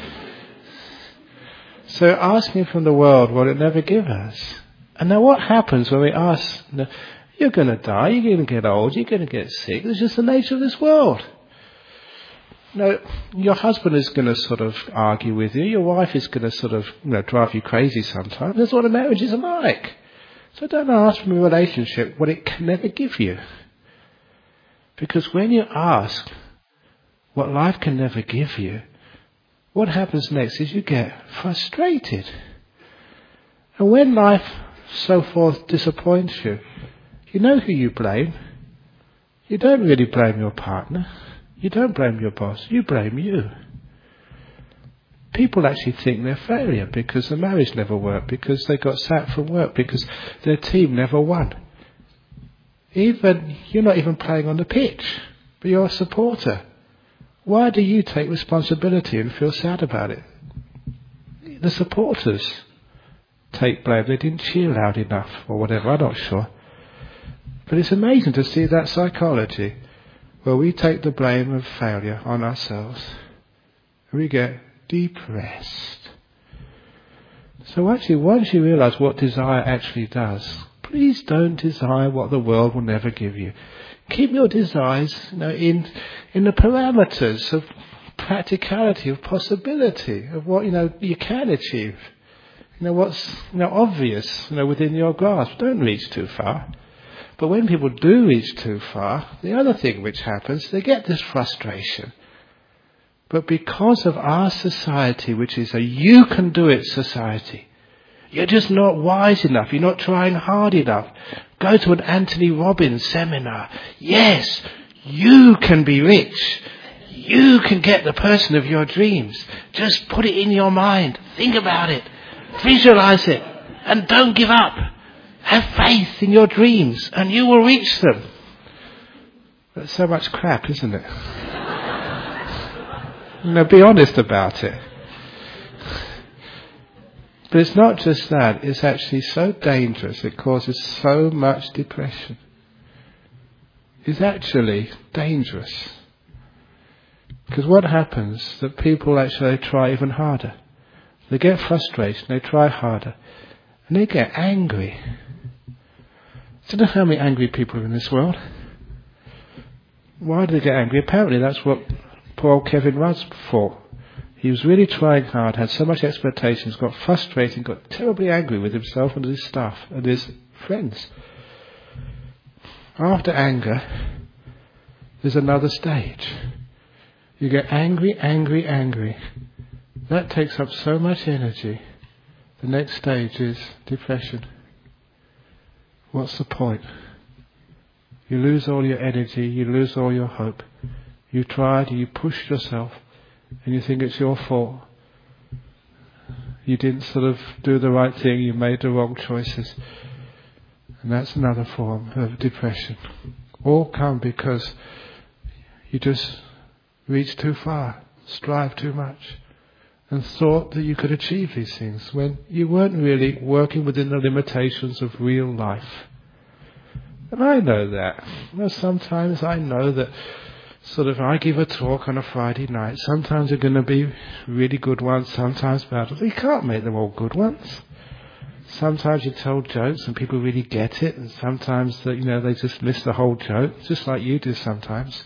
Speaker 1: So asking from the world what it never gives us. And now what happens when we ask, you know, you're going to die, you're going to get old, you're going to get sick. It's just the nature of this world. You know, your husband is going to sort of argue with you. Your wife is going to sort of, you know, drive you crazy sometimes. That's what a marriage is like. So don't ask from a relationship what it can never give you. Because when you ask what life can never give you, what happens next is you get frustrated. And when life, so forth, disappoints you, you know who you blame. You don't really blame your partner. You don't blame your boss. You blame you. People actually think they're a failure because the marriage never worked, because they got sacked from work, because their team never won. Even, you're not even playing on the pitch, but you're a supporter. Why do you take responsibility and feel sad about it? The supporters take blame. They didn't cheer loud enough or whatever, I'm not sure. But it's amazing to see that psychology where we take the blame of failure on ourselves. We get depressed. So actually, once you realise what desire actually does, please don't desire what the world will never give you. Keep your desires, you know, in in the parameters of practicality, of possibility, of what, you know, you can achieve. You know, what's, you know, obvious, you know, within your grasp. Don't reach too far. But when people do reach too far, the other thing which happens, they get this frustration. But because of our society, which is a you can do it society, you're just not wise enough, you're not trying hard enough. Go to an Anthony Robbins seminar. Yes, you can be rich. You can get the person of your dreams. Just put it in your mind. Think about it. Visualize it. And don't give up. Have faith in your dreams and you will reach them. That's so much crap, isn't it? Now, be honest about it. But it's not just that. It's actually so dangerous. It causes so much depression. It's actually dangerous. Because what happens, that people actually try even harder. They get frustrated, they try harder, and they get angry. I don't know how many angry people are in this world. Why do they get angry? Apparently that's what poor old Kevin Rudd's for. He was really trying hard, had so much expectations, got frustrated, got terribly angry with himself and his staff and his friends. After anger, there's another stage. You get angry, angry, angry. That takes up so much energy. The next stage is depression. What's the point? You lose all your energy, you lose all your hope. You tried, you pushed yourself, and you think it's your fault. You didn't sort of do the right thing, you made the wrong choices. And that's another form of depression. All come because you just reached too far, strive too much, and thought that you could achieve these things when you weren't really working within the limitations of real life. And I know that. Well, sometimes I know that sort of I give a talk on a Friday night. Sometimes they're going to be really good ones, sometimes bad. You can't make them all good ones. Sometimes you tell jokes and people really get it, and sometimes that you know they just miss the whole joke, just like you do sometimes.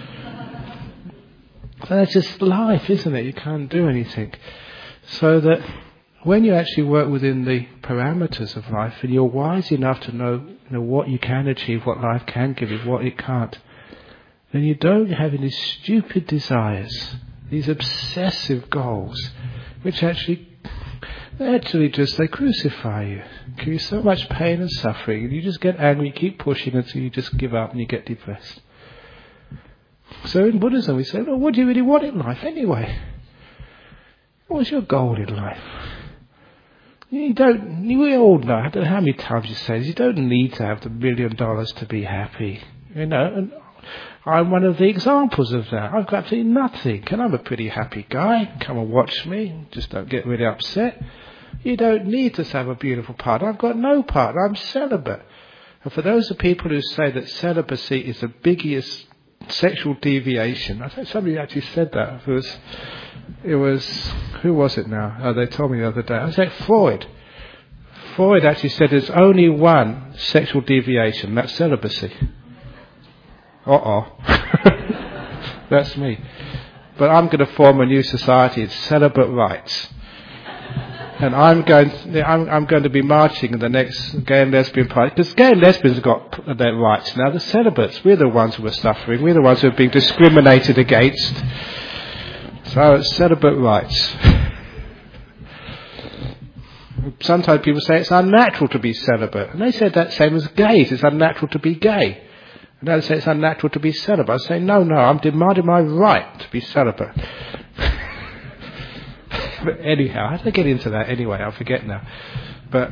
Speaker 1: So that's just life, isn't it? You can't do anything. So that when you actually work within the parameters of life and you're wise enough to know, you know what you can achieve, what life can give you, what it can't, then you don't have any stupid desires, these obsessive goals, which actually, actually just, they crucify you, give you so much pain and suffering, and you just get angry, you keep pushing until you just give up and you get depressed. So in Buddhism we say, well, what do you really want in life anyway? What's your goal in life? You don't, we all know, I don't know how many times you say this, you don't need to have the million dollars to be happy. You know, and I'm one of the examples of that. I've got absolutely nothing, and I'm a pretty happy guy. Come and watch me, just don't get really upset. You don't need to have a beautiful partner. I've got no partner, I'm celibate. And for those of people who say that celibacy is the biggest sexual deviation, I think somebody actually said that. It was, it was, who was it now? Oh, they told me the other day. I was like, Freud. Freud actually said there's only one sexual deviation, that's celibacy. Uh-oh. That's me. But I'm going to form a new society. It's celibate rights. And I'm going, I'm, I'm going to be marching in the next gay and lesbian party. Because gay and lesbians have got their rights now. The celibates, we're the ones who are suffering. We're the ones who are being discriminated against. So it's celibate rights. Sometimes people say it's unnatural to be celibate. And they said that same as gays. It's unnatural to be gay. And they say it's unnatural to be celibate. I say, no, no, I'm demanding my right to be celibate. But anyhow, how did I get into that anyway? I forget now. But,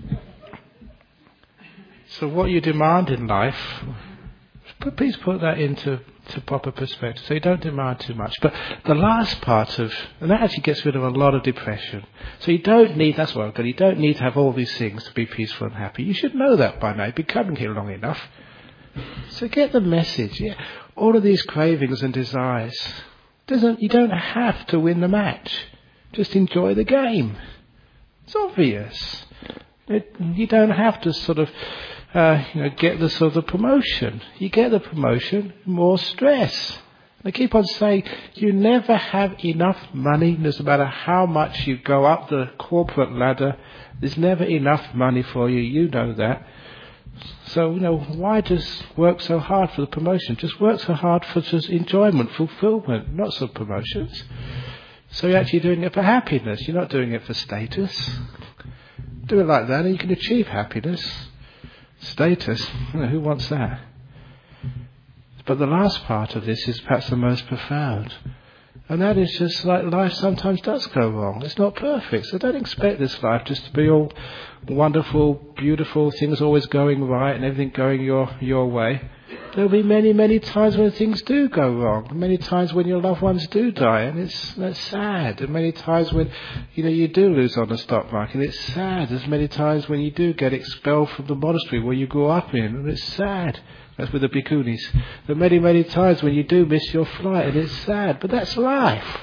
Speaker 1: so what you demand in life, please put that into to proper perspective. So you don't demand too much. But the last part of, and that actually gets rid of a lot of depression. So you don't need, that's what I've got, you don't need to have all these things to be peaceful and happy. You should know that by now. You've been coming here long enough. So get the message. Yeah, all of these cravings and desires, doesn't you don't have to win the match. Just enjoy the game. It's obvious. It, you don't have to sort of, uh, you know, get the sort of promotion. You get the promotion, more stress. They keep on saying you never have enough money. No matter how much you go up the corporate ladder, there's never enough money for you. You know that.
Speaker 2: So, you know, why just work so hard for the promotion? Just work so hard for just enjoyment, fulfillment, not some promotions. So you're actually doing it for happiness. You're not doing it for status. Do it like that and you can achieve happiness. Status, you know, who wants that? But the last part of this is perhaps the most profound. And that is just like life sometimes does go wrong. It's not perfect. So don't expect this life just to be all wonderful, beautiful, things always going right and everything going your your way. There'll be many, many times when things do go wrong. Many times when your loved ones do die, and it's that's sad. And many times when, you know, you do lose on the stock market, it's sad. There's many times when you do get expelled from the monastery where you grew up in, and it's sad. That's with the bhikkhunis. There are many, many times when you do miss your flight, and it's sad. But that's life.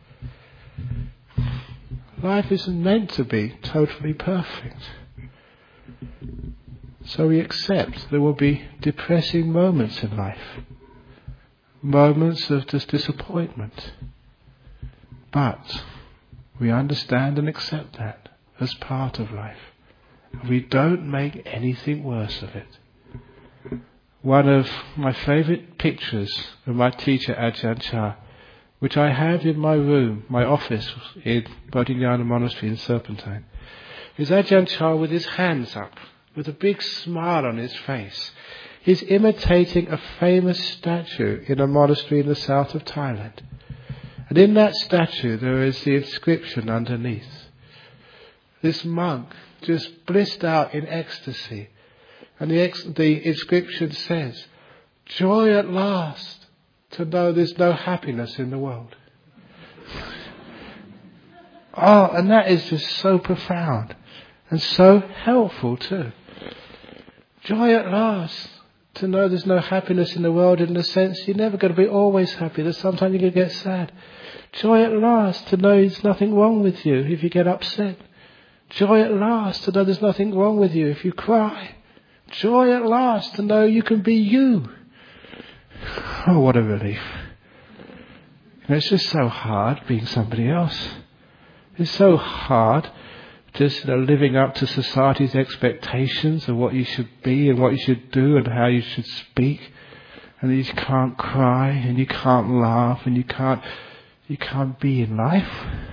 Speaker 2: Life isn't meant to be totally perfect. So we accept there will be depressing moments in life. Moments of just disappointment. But we understand and accept that as part of life. We don't make anything worse of it. One of my favourite pictures of my teacher Ajahn Chah, which I have in my room, my office in Bodhinyana Monastery in Serpentine, is Ajahn Chah with his hands up, with a big smile on his face. He's imitating a famous statue in a monastery in the south of Thailand. And in that statue there is the inscription underneath. This monk just blissed out in ecstasy. And the, ex- the inscription says, "Joy at last to know there's no happiness in the world." Oh, and that is just so profound and so helpful too. Joy at last to know there's no happiness in the world, in the sense you're never going to be always happy. There's sometimes you're going to get sad. Joy at last to know there's nothing wrong with you if you get upset. Joy at last to know there's nothing wrong with you if you cry. Joy at last to know you can be you. Oh, what a relief. You know, it's just so hard being somebody else. It's so hard just, you know, living up to society's expectations of what you should be and what you should do and how you should speak. And you can't cry and you can't laugh and you can't, you can't be in life.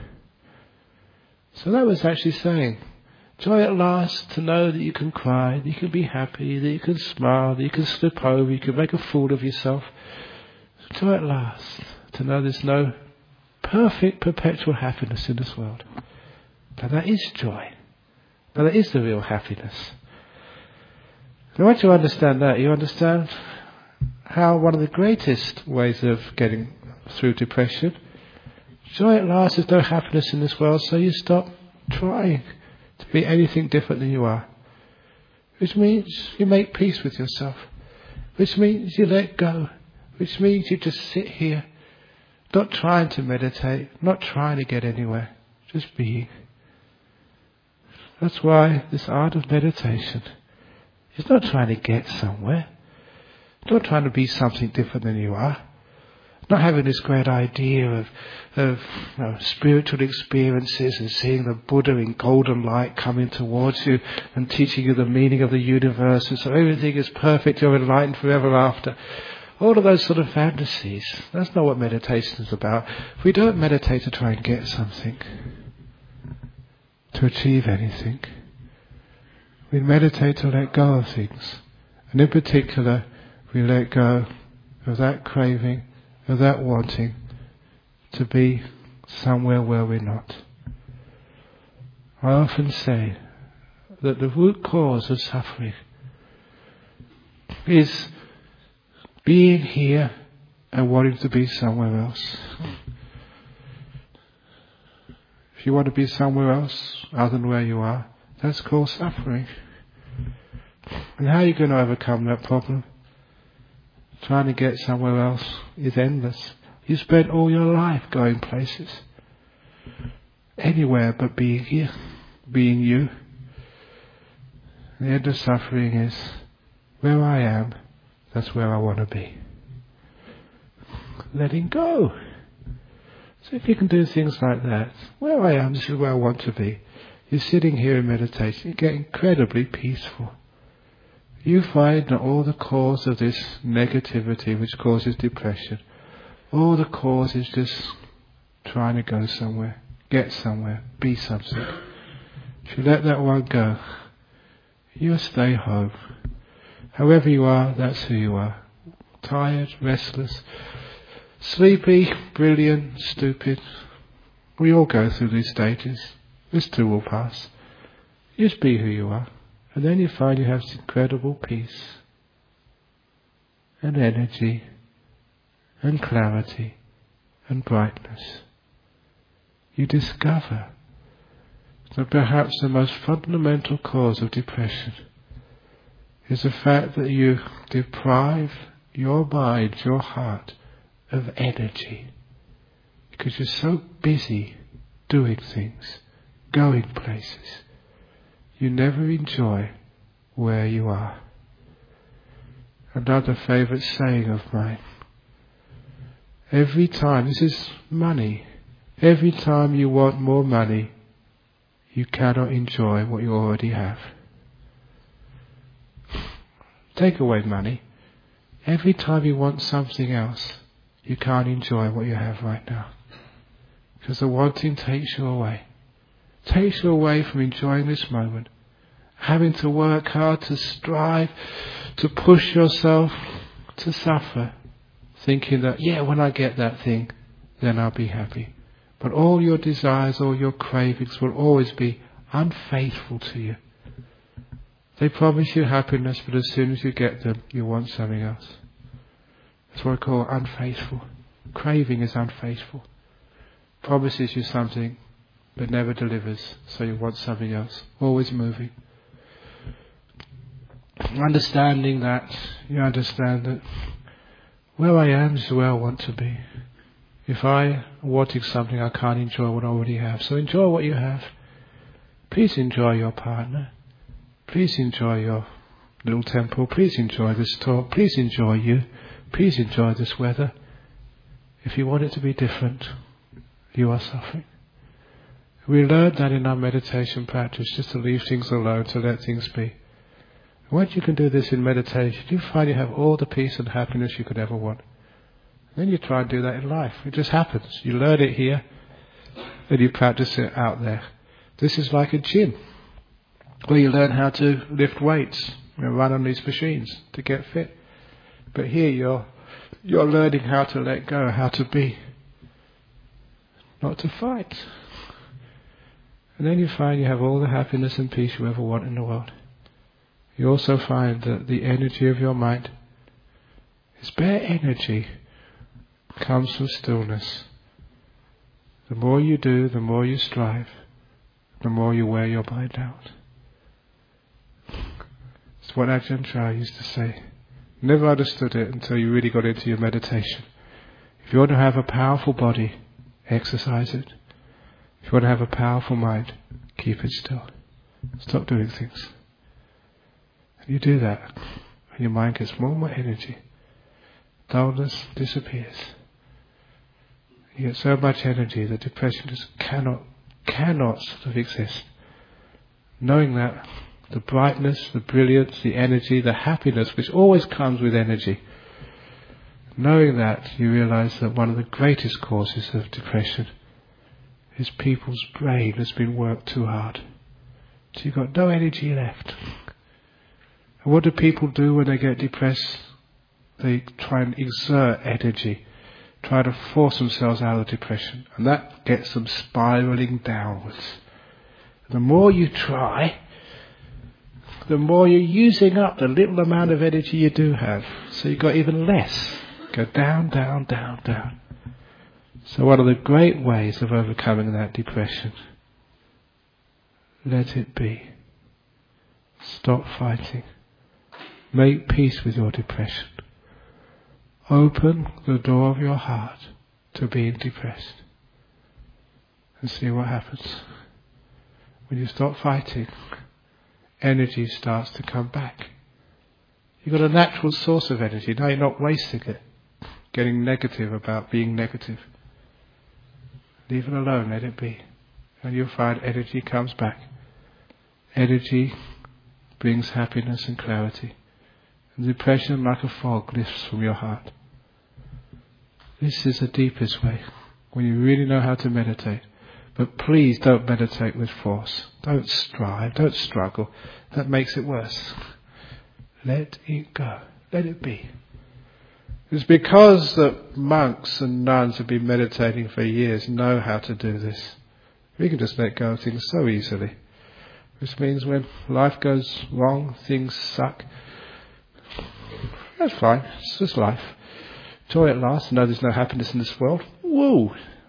Speaker 2: So that was actually saying, joy at last to know that you can cry, that you can be happy, that you can smile, that you can slip over, you can make a fool of yourself. Joy at last to know there's no perfect perpetual happiness in this world. But that is joy. But that is the real happiness. And once you understand that, you understand how one of the greatest ways of getting through depression, joy at last, there's no happiness in this world, so you stop trying to be anything different than you are. Which means you make peace with yourself. Which means you let go. Which means you just sit here, not trying to meditate, not trying to get anywhere, just being. That's why this art of meditation is not trying to get somewhere, not trying to be something different than you are, not having this great idea of, of you know, spiritual experiences and seeing the Buddha in golden light coming towards you and teaching you the meaning of the universe, and so everything is perfect, you're enlightened forever after. All of those sort of fantasies, that's not what meditation is about. We don't meditate to try and get something, to achieve anything. We meditate to let go of things. And in particular, we let go of that craving, of that wanting to be somewhere where we're not. I often say that the root cause of suffering is being here and wanting to be somewhere else. If you want to be somewhere else other than where you are, that's called suffering. And how are you going to overcome that problem? Trying to get somewhere else is endless. You spent all your life going places. Anywhere but being here, being you. The end of suffering is where I am, that's where I want to be. Letting go. So if you can do things like that, where I am, this is where I want to be. You're sitting here in meditation, you get incredibly peaceful. you find that all the cause of this negativity which causes depression, all the cause is just trying to go somewhere, get somewhere, be something. If you let that one go, you'll stay home. However you are, that's who you are. Tired, restless, sleepy, brilliant, stupid. We all go through these stages. This too will pass. Just be who you are. And then you find you have this incredible peace and energy and clarity and brightness. You discover that perhaps the most fundamental cause of depression is the fact that you deprive your mind, your heart, of energy. Because you're so busy doing things, going places, you never enjoy where you are. Another favourite saying of mine, every time, this is money, every time you want more money, you cannot enjoy what you already have. Take away money. Every time you want something else, you can't enjoy what you have right now. Because the wanting takes you away. Takes you away from enjoying this moment. Having to work hard, to strive, to push yourself, to suffer. Thinking that, yeah, when I get that thing, then I'll be happy. But all your desires, all your cravings will always be unfaithful to you. They promise you happiness, but as soon as you get them, you want something else. That's what I call unfaithful. Craving is unfaithful. Promises you something, but never delivers, so you want something else. Always moving. Understanding that, you understand that where I am is where I want to be. If I am wanting something, I can't enjoy what I already have. So enjoy what you have. Please enjoy your partner. Please enjoy your little temple. Please enjoy this talk. Please enjoy you. Please enjoy this weather. If you want it to be different, you are suffering. We learned that in our meditation practice, just to leave things alone, to let things be. Once you can do this in meditation, you find you have all the peace and happiness you could ever want. Then you try and do that in life. It just happens. You learn it here, and you practice it out there. This is like a gym, where you learn how to lift weights and run on these machines to get fit. But here you're you're learning how to let go, how to be, not to fight. And then you find you have all the happiness and peace you ever want in the world. You also find that the energy of your mind is bare energy, comes from stillness. The more you do, the more you strive, the more you wear your mind out. It's what Ajahn Chah used to say. Never understood it until you really got into your meditation. If you want to have a powerful body, exercise it. If you want to have a powerful mind, keep it still. Stop doing things. And you do that, and your mind gets more and more energy. Dullness disappears. You get so much energy that depression just cannot, cannot sort of exist. Knowing that the brightness, the brilliance, the energy, the happiness, which always comes with energy. Knowing that, you realize that one of the greatest causes of depression is people's brain has been worked too hard. So you've got no energy left. And what do people do when they get depressed? They try and exert energy, try to force themselves out of depression, and that gets them spiraling downwards. The more you try, the more you're using up the little amount of energy you do have. So you've got even less. Go down, down, down, down. So one of the great ways of overcoming that depression, let it be. Stop fighting. Make peace with your depression. Open the door of your heart to being depressed. And see what happens. When you stop fighting, energy starts to come back. You've got a natural source of energy. Now you're not wasting it, getting negative about being negative. Leave it alone, let it be. And you'll find energy comes back. Energy brings happiness and clarity. And depression, like a fog, lifts from your heart. This is the deepest way, when you really know how to meditate. But please don't meditate with force. Don't strive, don't struggle. That makes it worse. Let it go. Let it be. It's because that monks and nuns have been meditating for years know how to do this. We can just let go of things so easily. Which means when life goes wrong, things suck. That's fine. It's just life. Joy at last. Know there's no happiness in this world. Woo!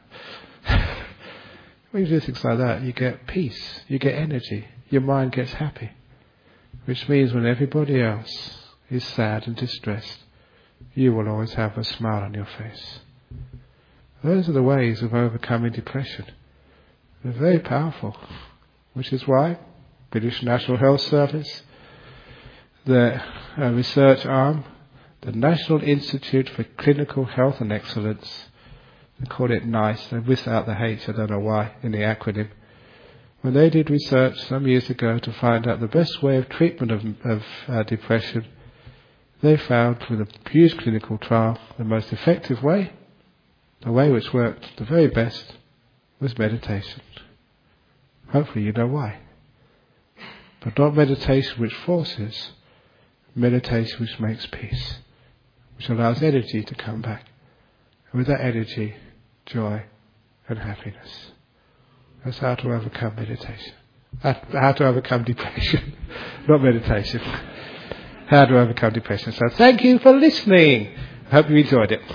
Speaker 2: When you do things like that, you get peace. You get energy. Your mind gets happy. Which means when everybody else is sad and distressed, you will always have a smile on your face. Those are the ways of overcoming depression. They're very powerful. Which is why British National Health Service, the uh, research arm, the National Institute for Clinical Health and Excellence, they call it NICE, they whisk out the H, I don't know why, in the acronym. When they did research some years ago to find out the best way of treatment of, of uh, depression, they found with a huge clinical trial, the most effective way, the way which worked the very best, was meditation. Hopefully you know why. But not meditation which forces, meditation which makes peace, which allows energy to come back. And with that energy, joy and happiness. That's how to overcome meditation. How to overcome depression, not meditation. How to overcome depression. So thank you for listening. I hope you enjoyed it.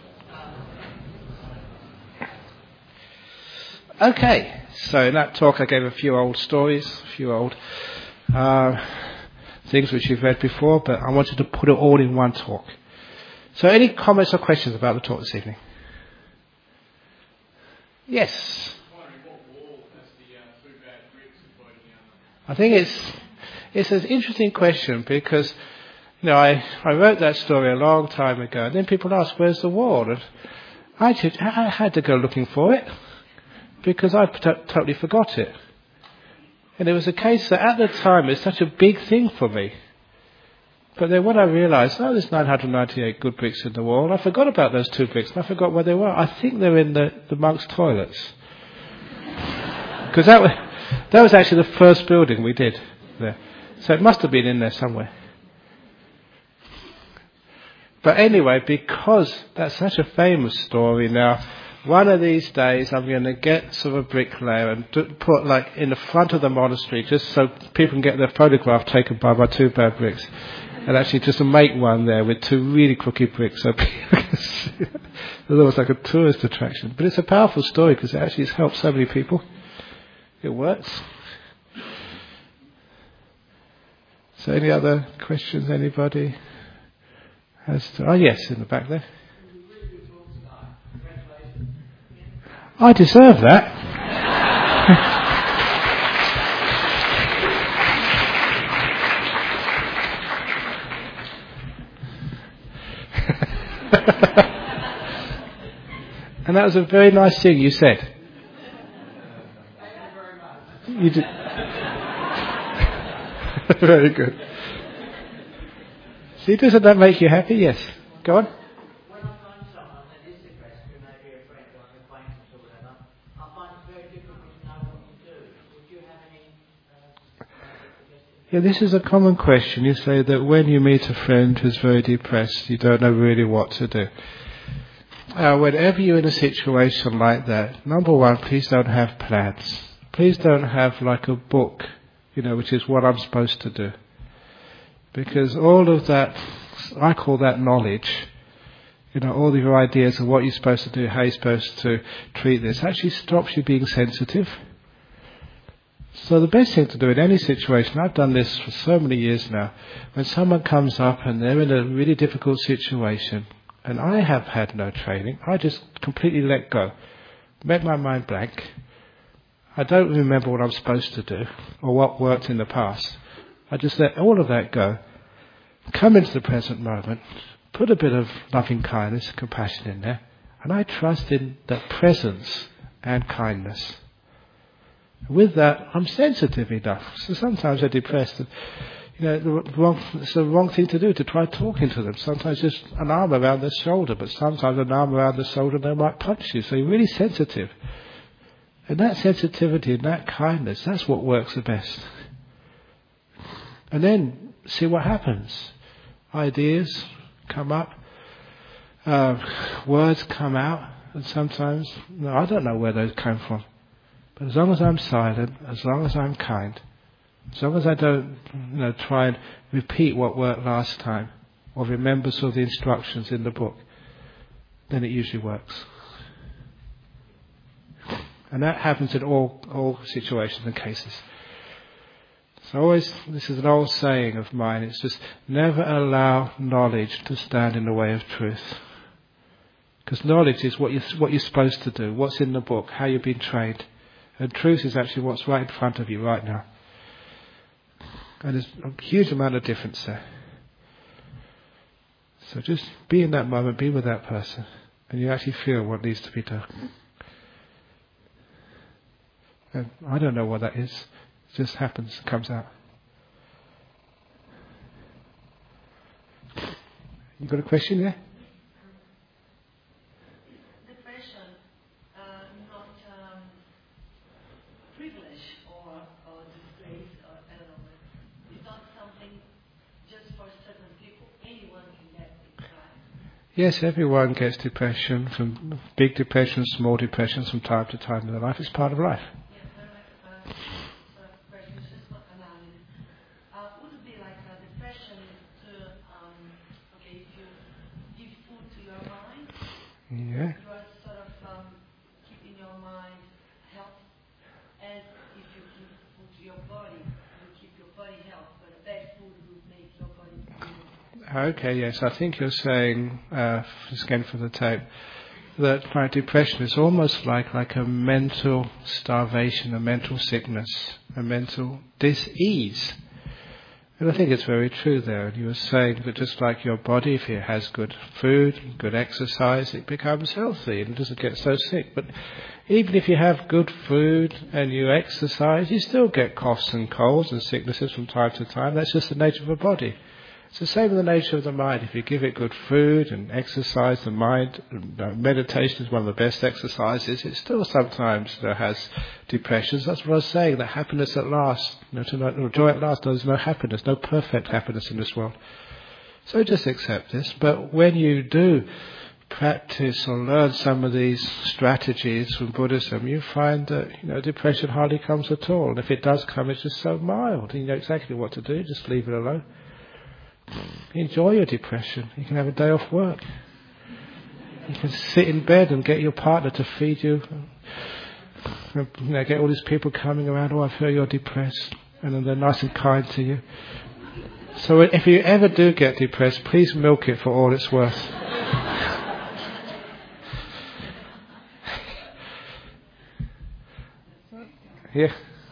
Speaker 2: Okay, so in that talk I gave a few old stories, a few old uh, things which you've read before, but I wanted to put it all in one talk. So any comments or questions about the talk this evening? Yes. I think it's it's an interesting question because, you know, I, I wrote that story a long time ago, and then people ask, where's the wall? And I, did, I had to go looking for it because I t- totally forgot it. And it was a case that at the time it's such a big thing for me. But then when I realised, oh, there's nine hundred ninety-eight good bricks in the wall, I forgot about those two bricks, and I forgot where they were. I think they're in the, the monks' toilets. Because that was, that was actually the first building we did there. So it must have been in there somewhere. But anyway, because that's such a famous story now, one of these days I'm going to get sort of a bricklayer and do, put like in the front of the monastery just so people can get their photograph taken by my two bad bricks. And actually just to make one there with two really crooked bricks so people can see it. It's almost like a tourist attraction. But it's a powerful story because it actually has helped so many people. It works. So any other questions anybody has to... Oh yes, in the back there. I deserve that. And that was a very nice thing you said. You did. Very good. See, doesn't that make you happy? Yes. Go on.
Speaker 3: When I find someone that is depressed, who may be a friend or an acquaintance or whatever, I find it very difficult to know what to do. Would you have any uh, suggestions?
Speaker 2: Yeah, this is a common question. You say that when you meet a friend who's very depressed, you don't know really what to do. Uh, whenever you're in a situation like that, number one, please don't have plans. Please don't have like a book, you know, which is what I'm supposed to do. Because all of that, I call that knowledge, you know, all of your ideas of what you're supposed to do, how you're supposed to treat this, actually stops you being sensitive. So the best thing to do in any situation, I've done this for so many years now, when someone comes up and they're in a really difficult situation, and I have had no training, I just completely let go, make my mind blank. I don't remember what I'm supposed to do or what worked in the past. I just let all of that go, come into the present moment, put a bit of loving kindness, compassion in there, and I trust in that presence and kindness. With that, I'm sensitive enough. So sometimes I'm depressed. And, You know, the wrong, it's the wrong thing to do to try talking to them. Sometimes just an arm around their shoulder, but sometimes an arm around their shoulder they might punch you. So you're really sensitive. And that sensitivity and that kindness, that's what works the best. And then see what happens. Ideas come up, uh, words come out, and sometimes, no, I don't know where those came from. But as long as I'm silent, as long as I'm kind, as long as I don't, you know, try and repeat what worked last time, or remember sort of the instructions in the book, then it usually works. And that happens in all, all situations and cases. So always, this is an old saying of mine, it's just never allow knowledge to stand in the way of truth. Because knowledge is what you're, what you're supposed to do, what's in the book, how you've been trained. And truth is actually what's right in front of you right now. And there's a huge amount of difference there. So just be in that moment, be with that person, and you actually feel what needs to be done. And I don't know what that is. It just happens, comes out. You got a question there?
Speaker 4: Depression, uh, not um, privilege or, or disgrace, or I don't know. It's not something just for certain people. Anyone can get it, right?
Speaker 2: Yes, everyone gets depression, from big depressions, small depressions from time to time in their life. It's part of life. Yeah.
Speaker 4: You are sort of um, keeping your mind health, and if you give food to your body, you keep your body health, but bad food will make your body ill.
Speaker 2: Okay, yes, I think you're saying, uh, just again for the tape, that like, depression is almost like, like a mental starvation, a mental sickness, a mental dis-ease. And I think it's very true there. And you were saying that just like your body, if it has good food, good exercise, it becomes healthy and doesn't get so sick. But even if you have good food and you exercise, you still get coughs and colds and sicknesses from time to time. That's just the nature of the body. It's the same with the nature of the mind. If you give it good food and exercise, the mind, meditation is one of the best exercises. It still sometimes you know, has depressions. That's what I was saying, that happiness at last, you know, to know, joy at last, there's no happiness, no perfect happiness in this world. So just accept this. But when you do practice or learn some of these strategies from Buddhism, you find that you know depression hardly comes at all. And if it does come, it's just so mild. You know exactly what to do. Just leave it alone. Enjoy your depression. You can have a day off work. You can sit in bed and get your partner to feed you. You know, get all these people coming around. Oh, I've heard you're depressed, and then they're nice and kind to you. So if you ever do get depressed, please milk it for all it's worth. Yeah.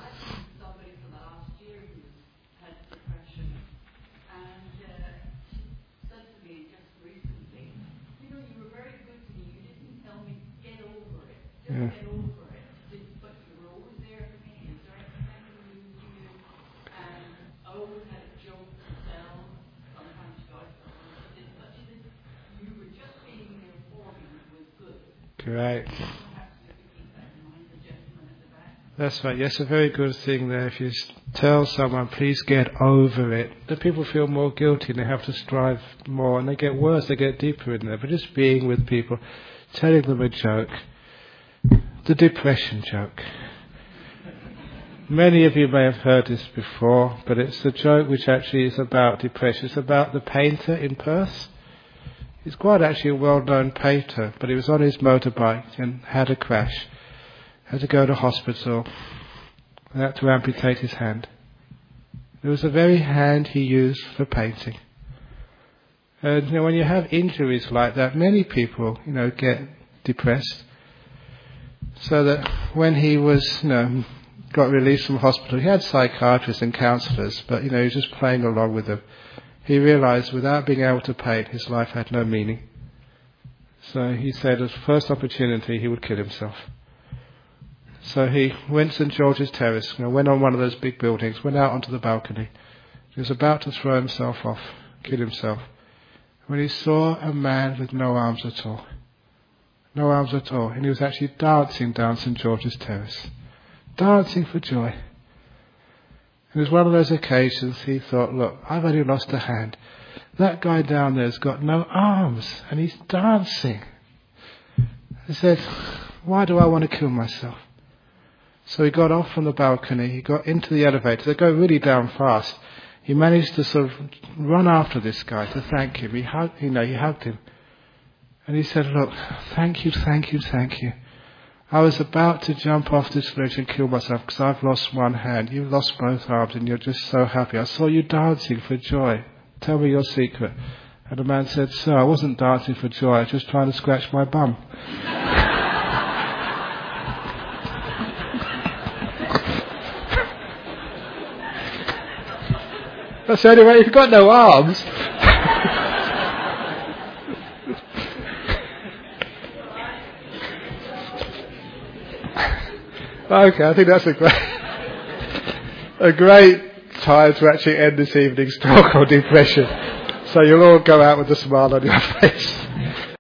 Speaker 2: Yeah.
Speaker 4: Get over it, but you were always there for me. Is there anything you do? And I always had a joke to tell. Sometimes you got it, but you were just being there for me was good.
Speaker 2: Great.
Speaker 4: You have to keep that in mind, the gentleman at the back.
Speaker 2: That's right. Yes, a very good thing there. If you tell someone, please get over it, the people feel more guilty and they have to strive more, and they get worse, they get deeper in there. But just being with people, telling them a joke. The depression joke. Many of you may have heard this before, but it's the joke which actually is about depression. It's about the painter in Perth. He's quite actually a well-known painter, but he was on his motorbike and had a crash. Had to go to hospital. And had to amputate his hand. It was the very hand he used for painting. And you know, when you have injuries like that, many people, you know, get depressed. So that when he was, you know, got released from hospital, he had psychiatrists and counsellors, but, you know, he was just playing along with them. He realised without being able to paint, his life had no meaning. So he said, as first opportunity, he would kill himself. So he went to Saint George's Terrace, you know, went on one of those big buildings, went out onto the balcony,
Speaker 1: He was about to throw himself off, kill himself, when he saw a man with no arms at all. No arms at all. And he was actually dancing down St George's Terrace. Dancing for joy. It was one of those occasions he thought, look, I've only lost a hand. That guy down there's got no arms and he's dancing. He said, why do I want to kill myself? So he got off from the balcony, he got into the elevator. They go really down fast. He managed to sort of run after this guy to thank him. He hugged, you know, he hugged him. And he said, look, thank you, thank you, thank you. I was about to jump off this ledge and kill myself because I've lost one hand. You've lost both arms and you're just so happy. I saw you dancing for joy. Tell me your secret. And the man said, sir, I wasn't dancing for joy. I was just trying to scratch my bum. That's the only way. If you've got no arms. Okay, I think that's a great, a great time to actually end this evening's talk on depression. So you'll all go out with a smile on your face.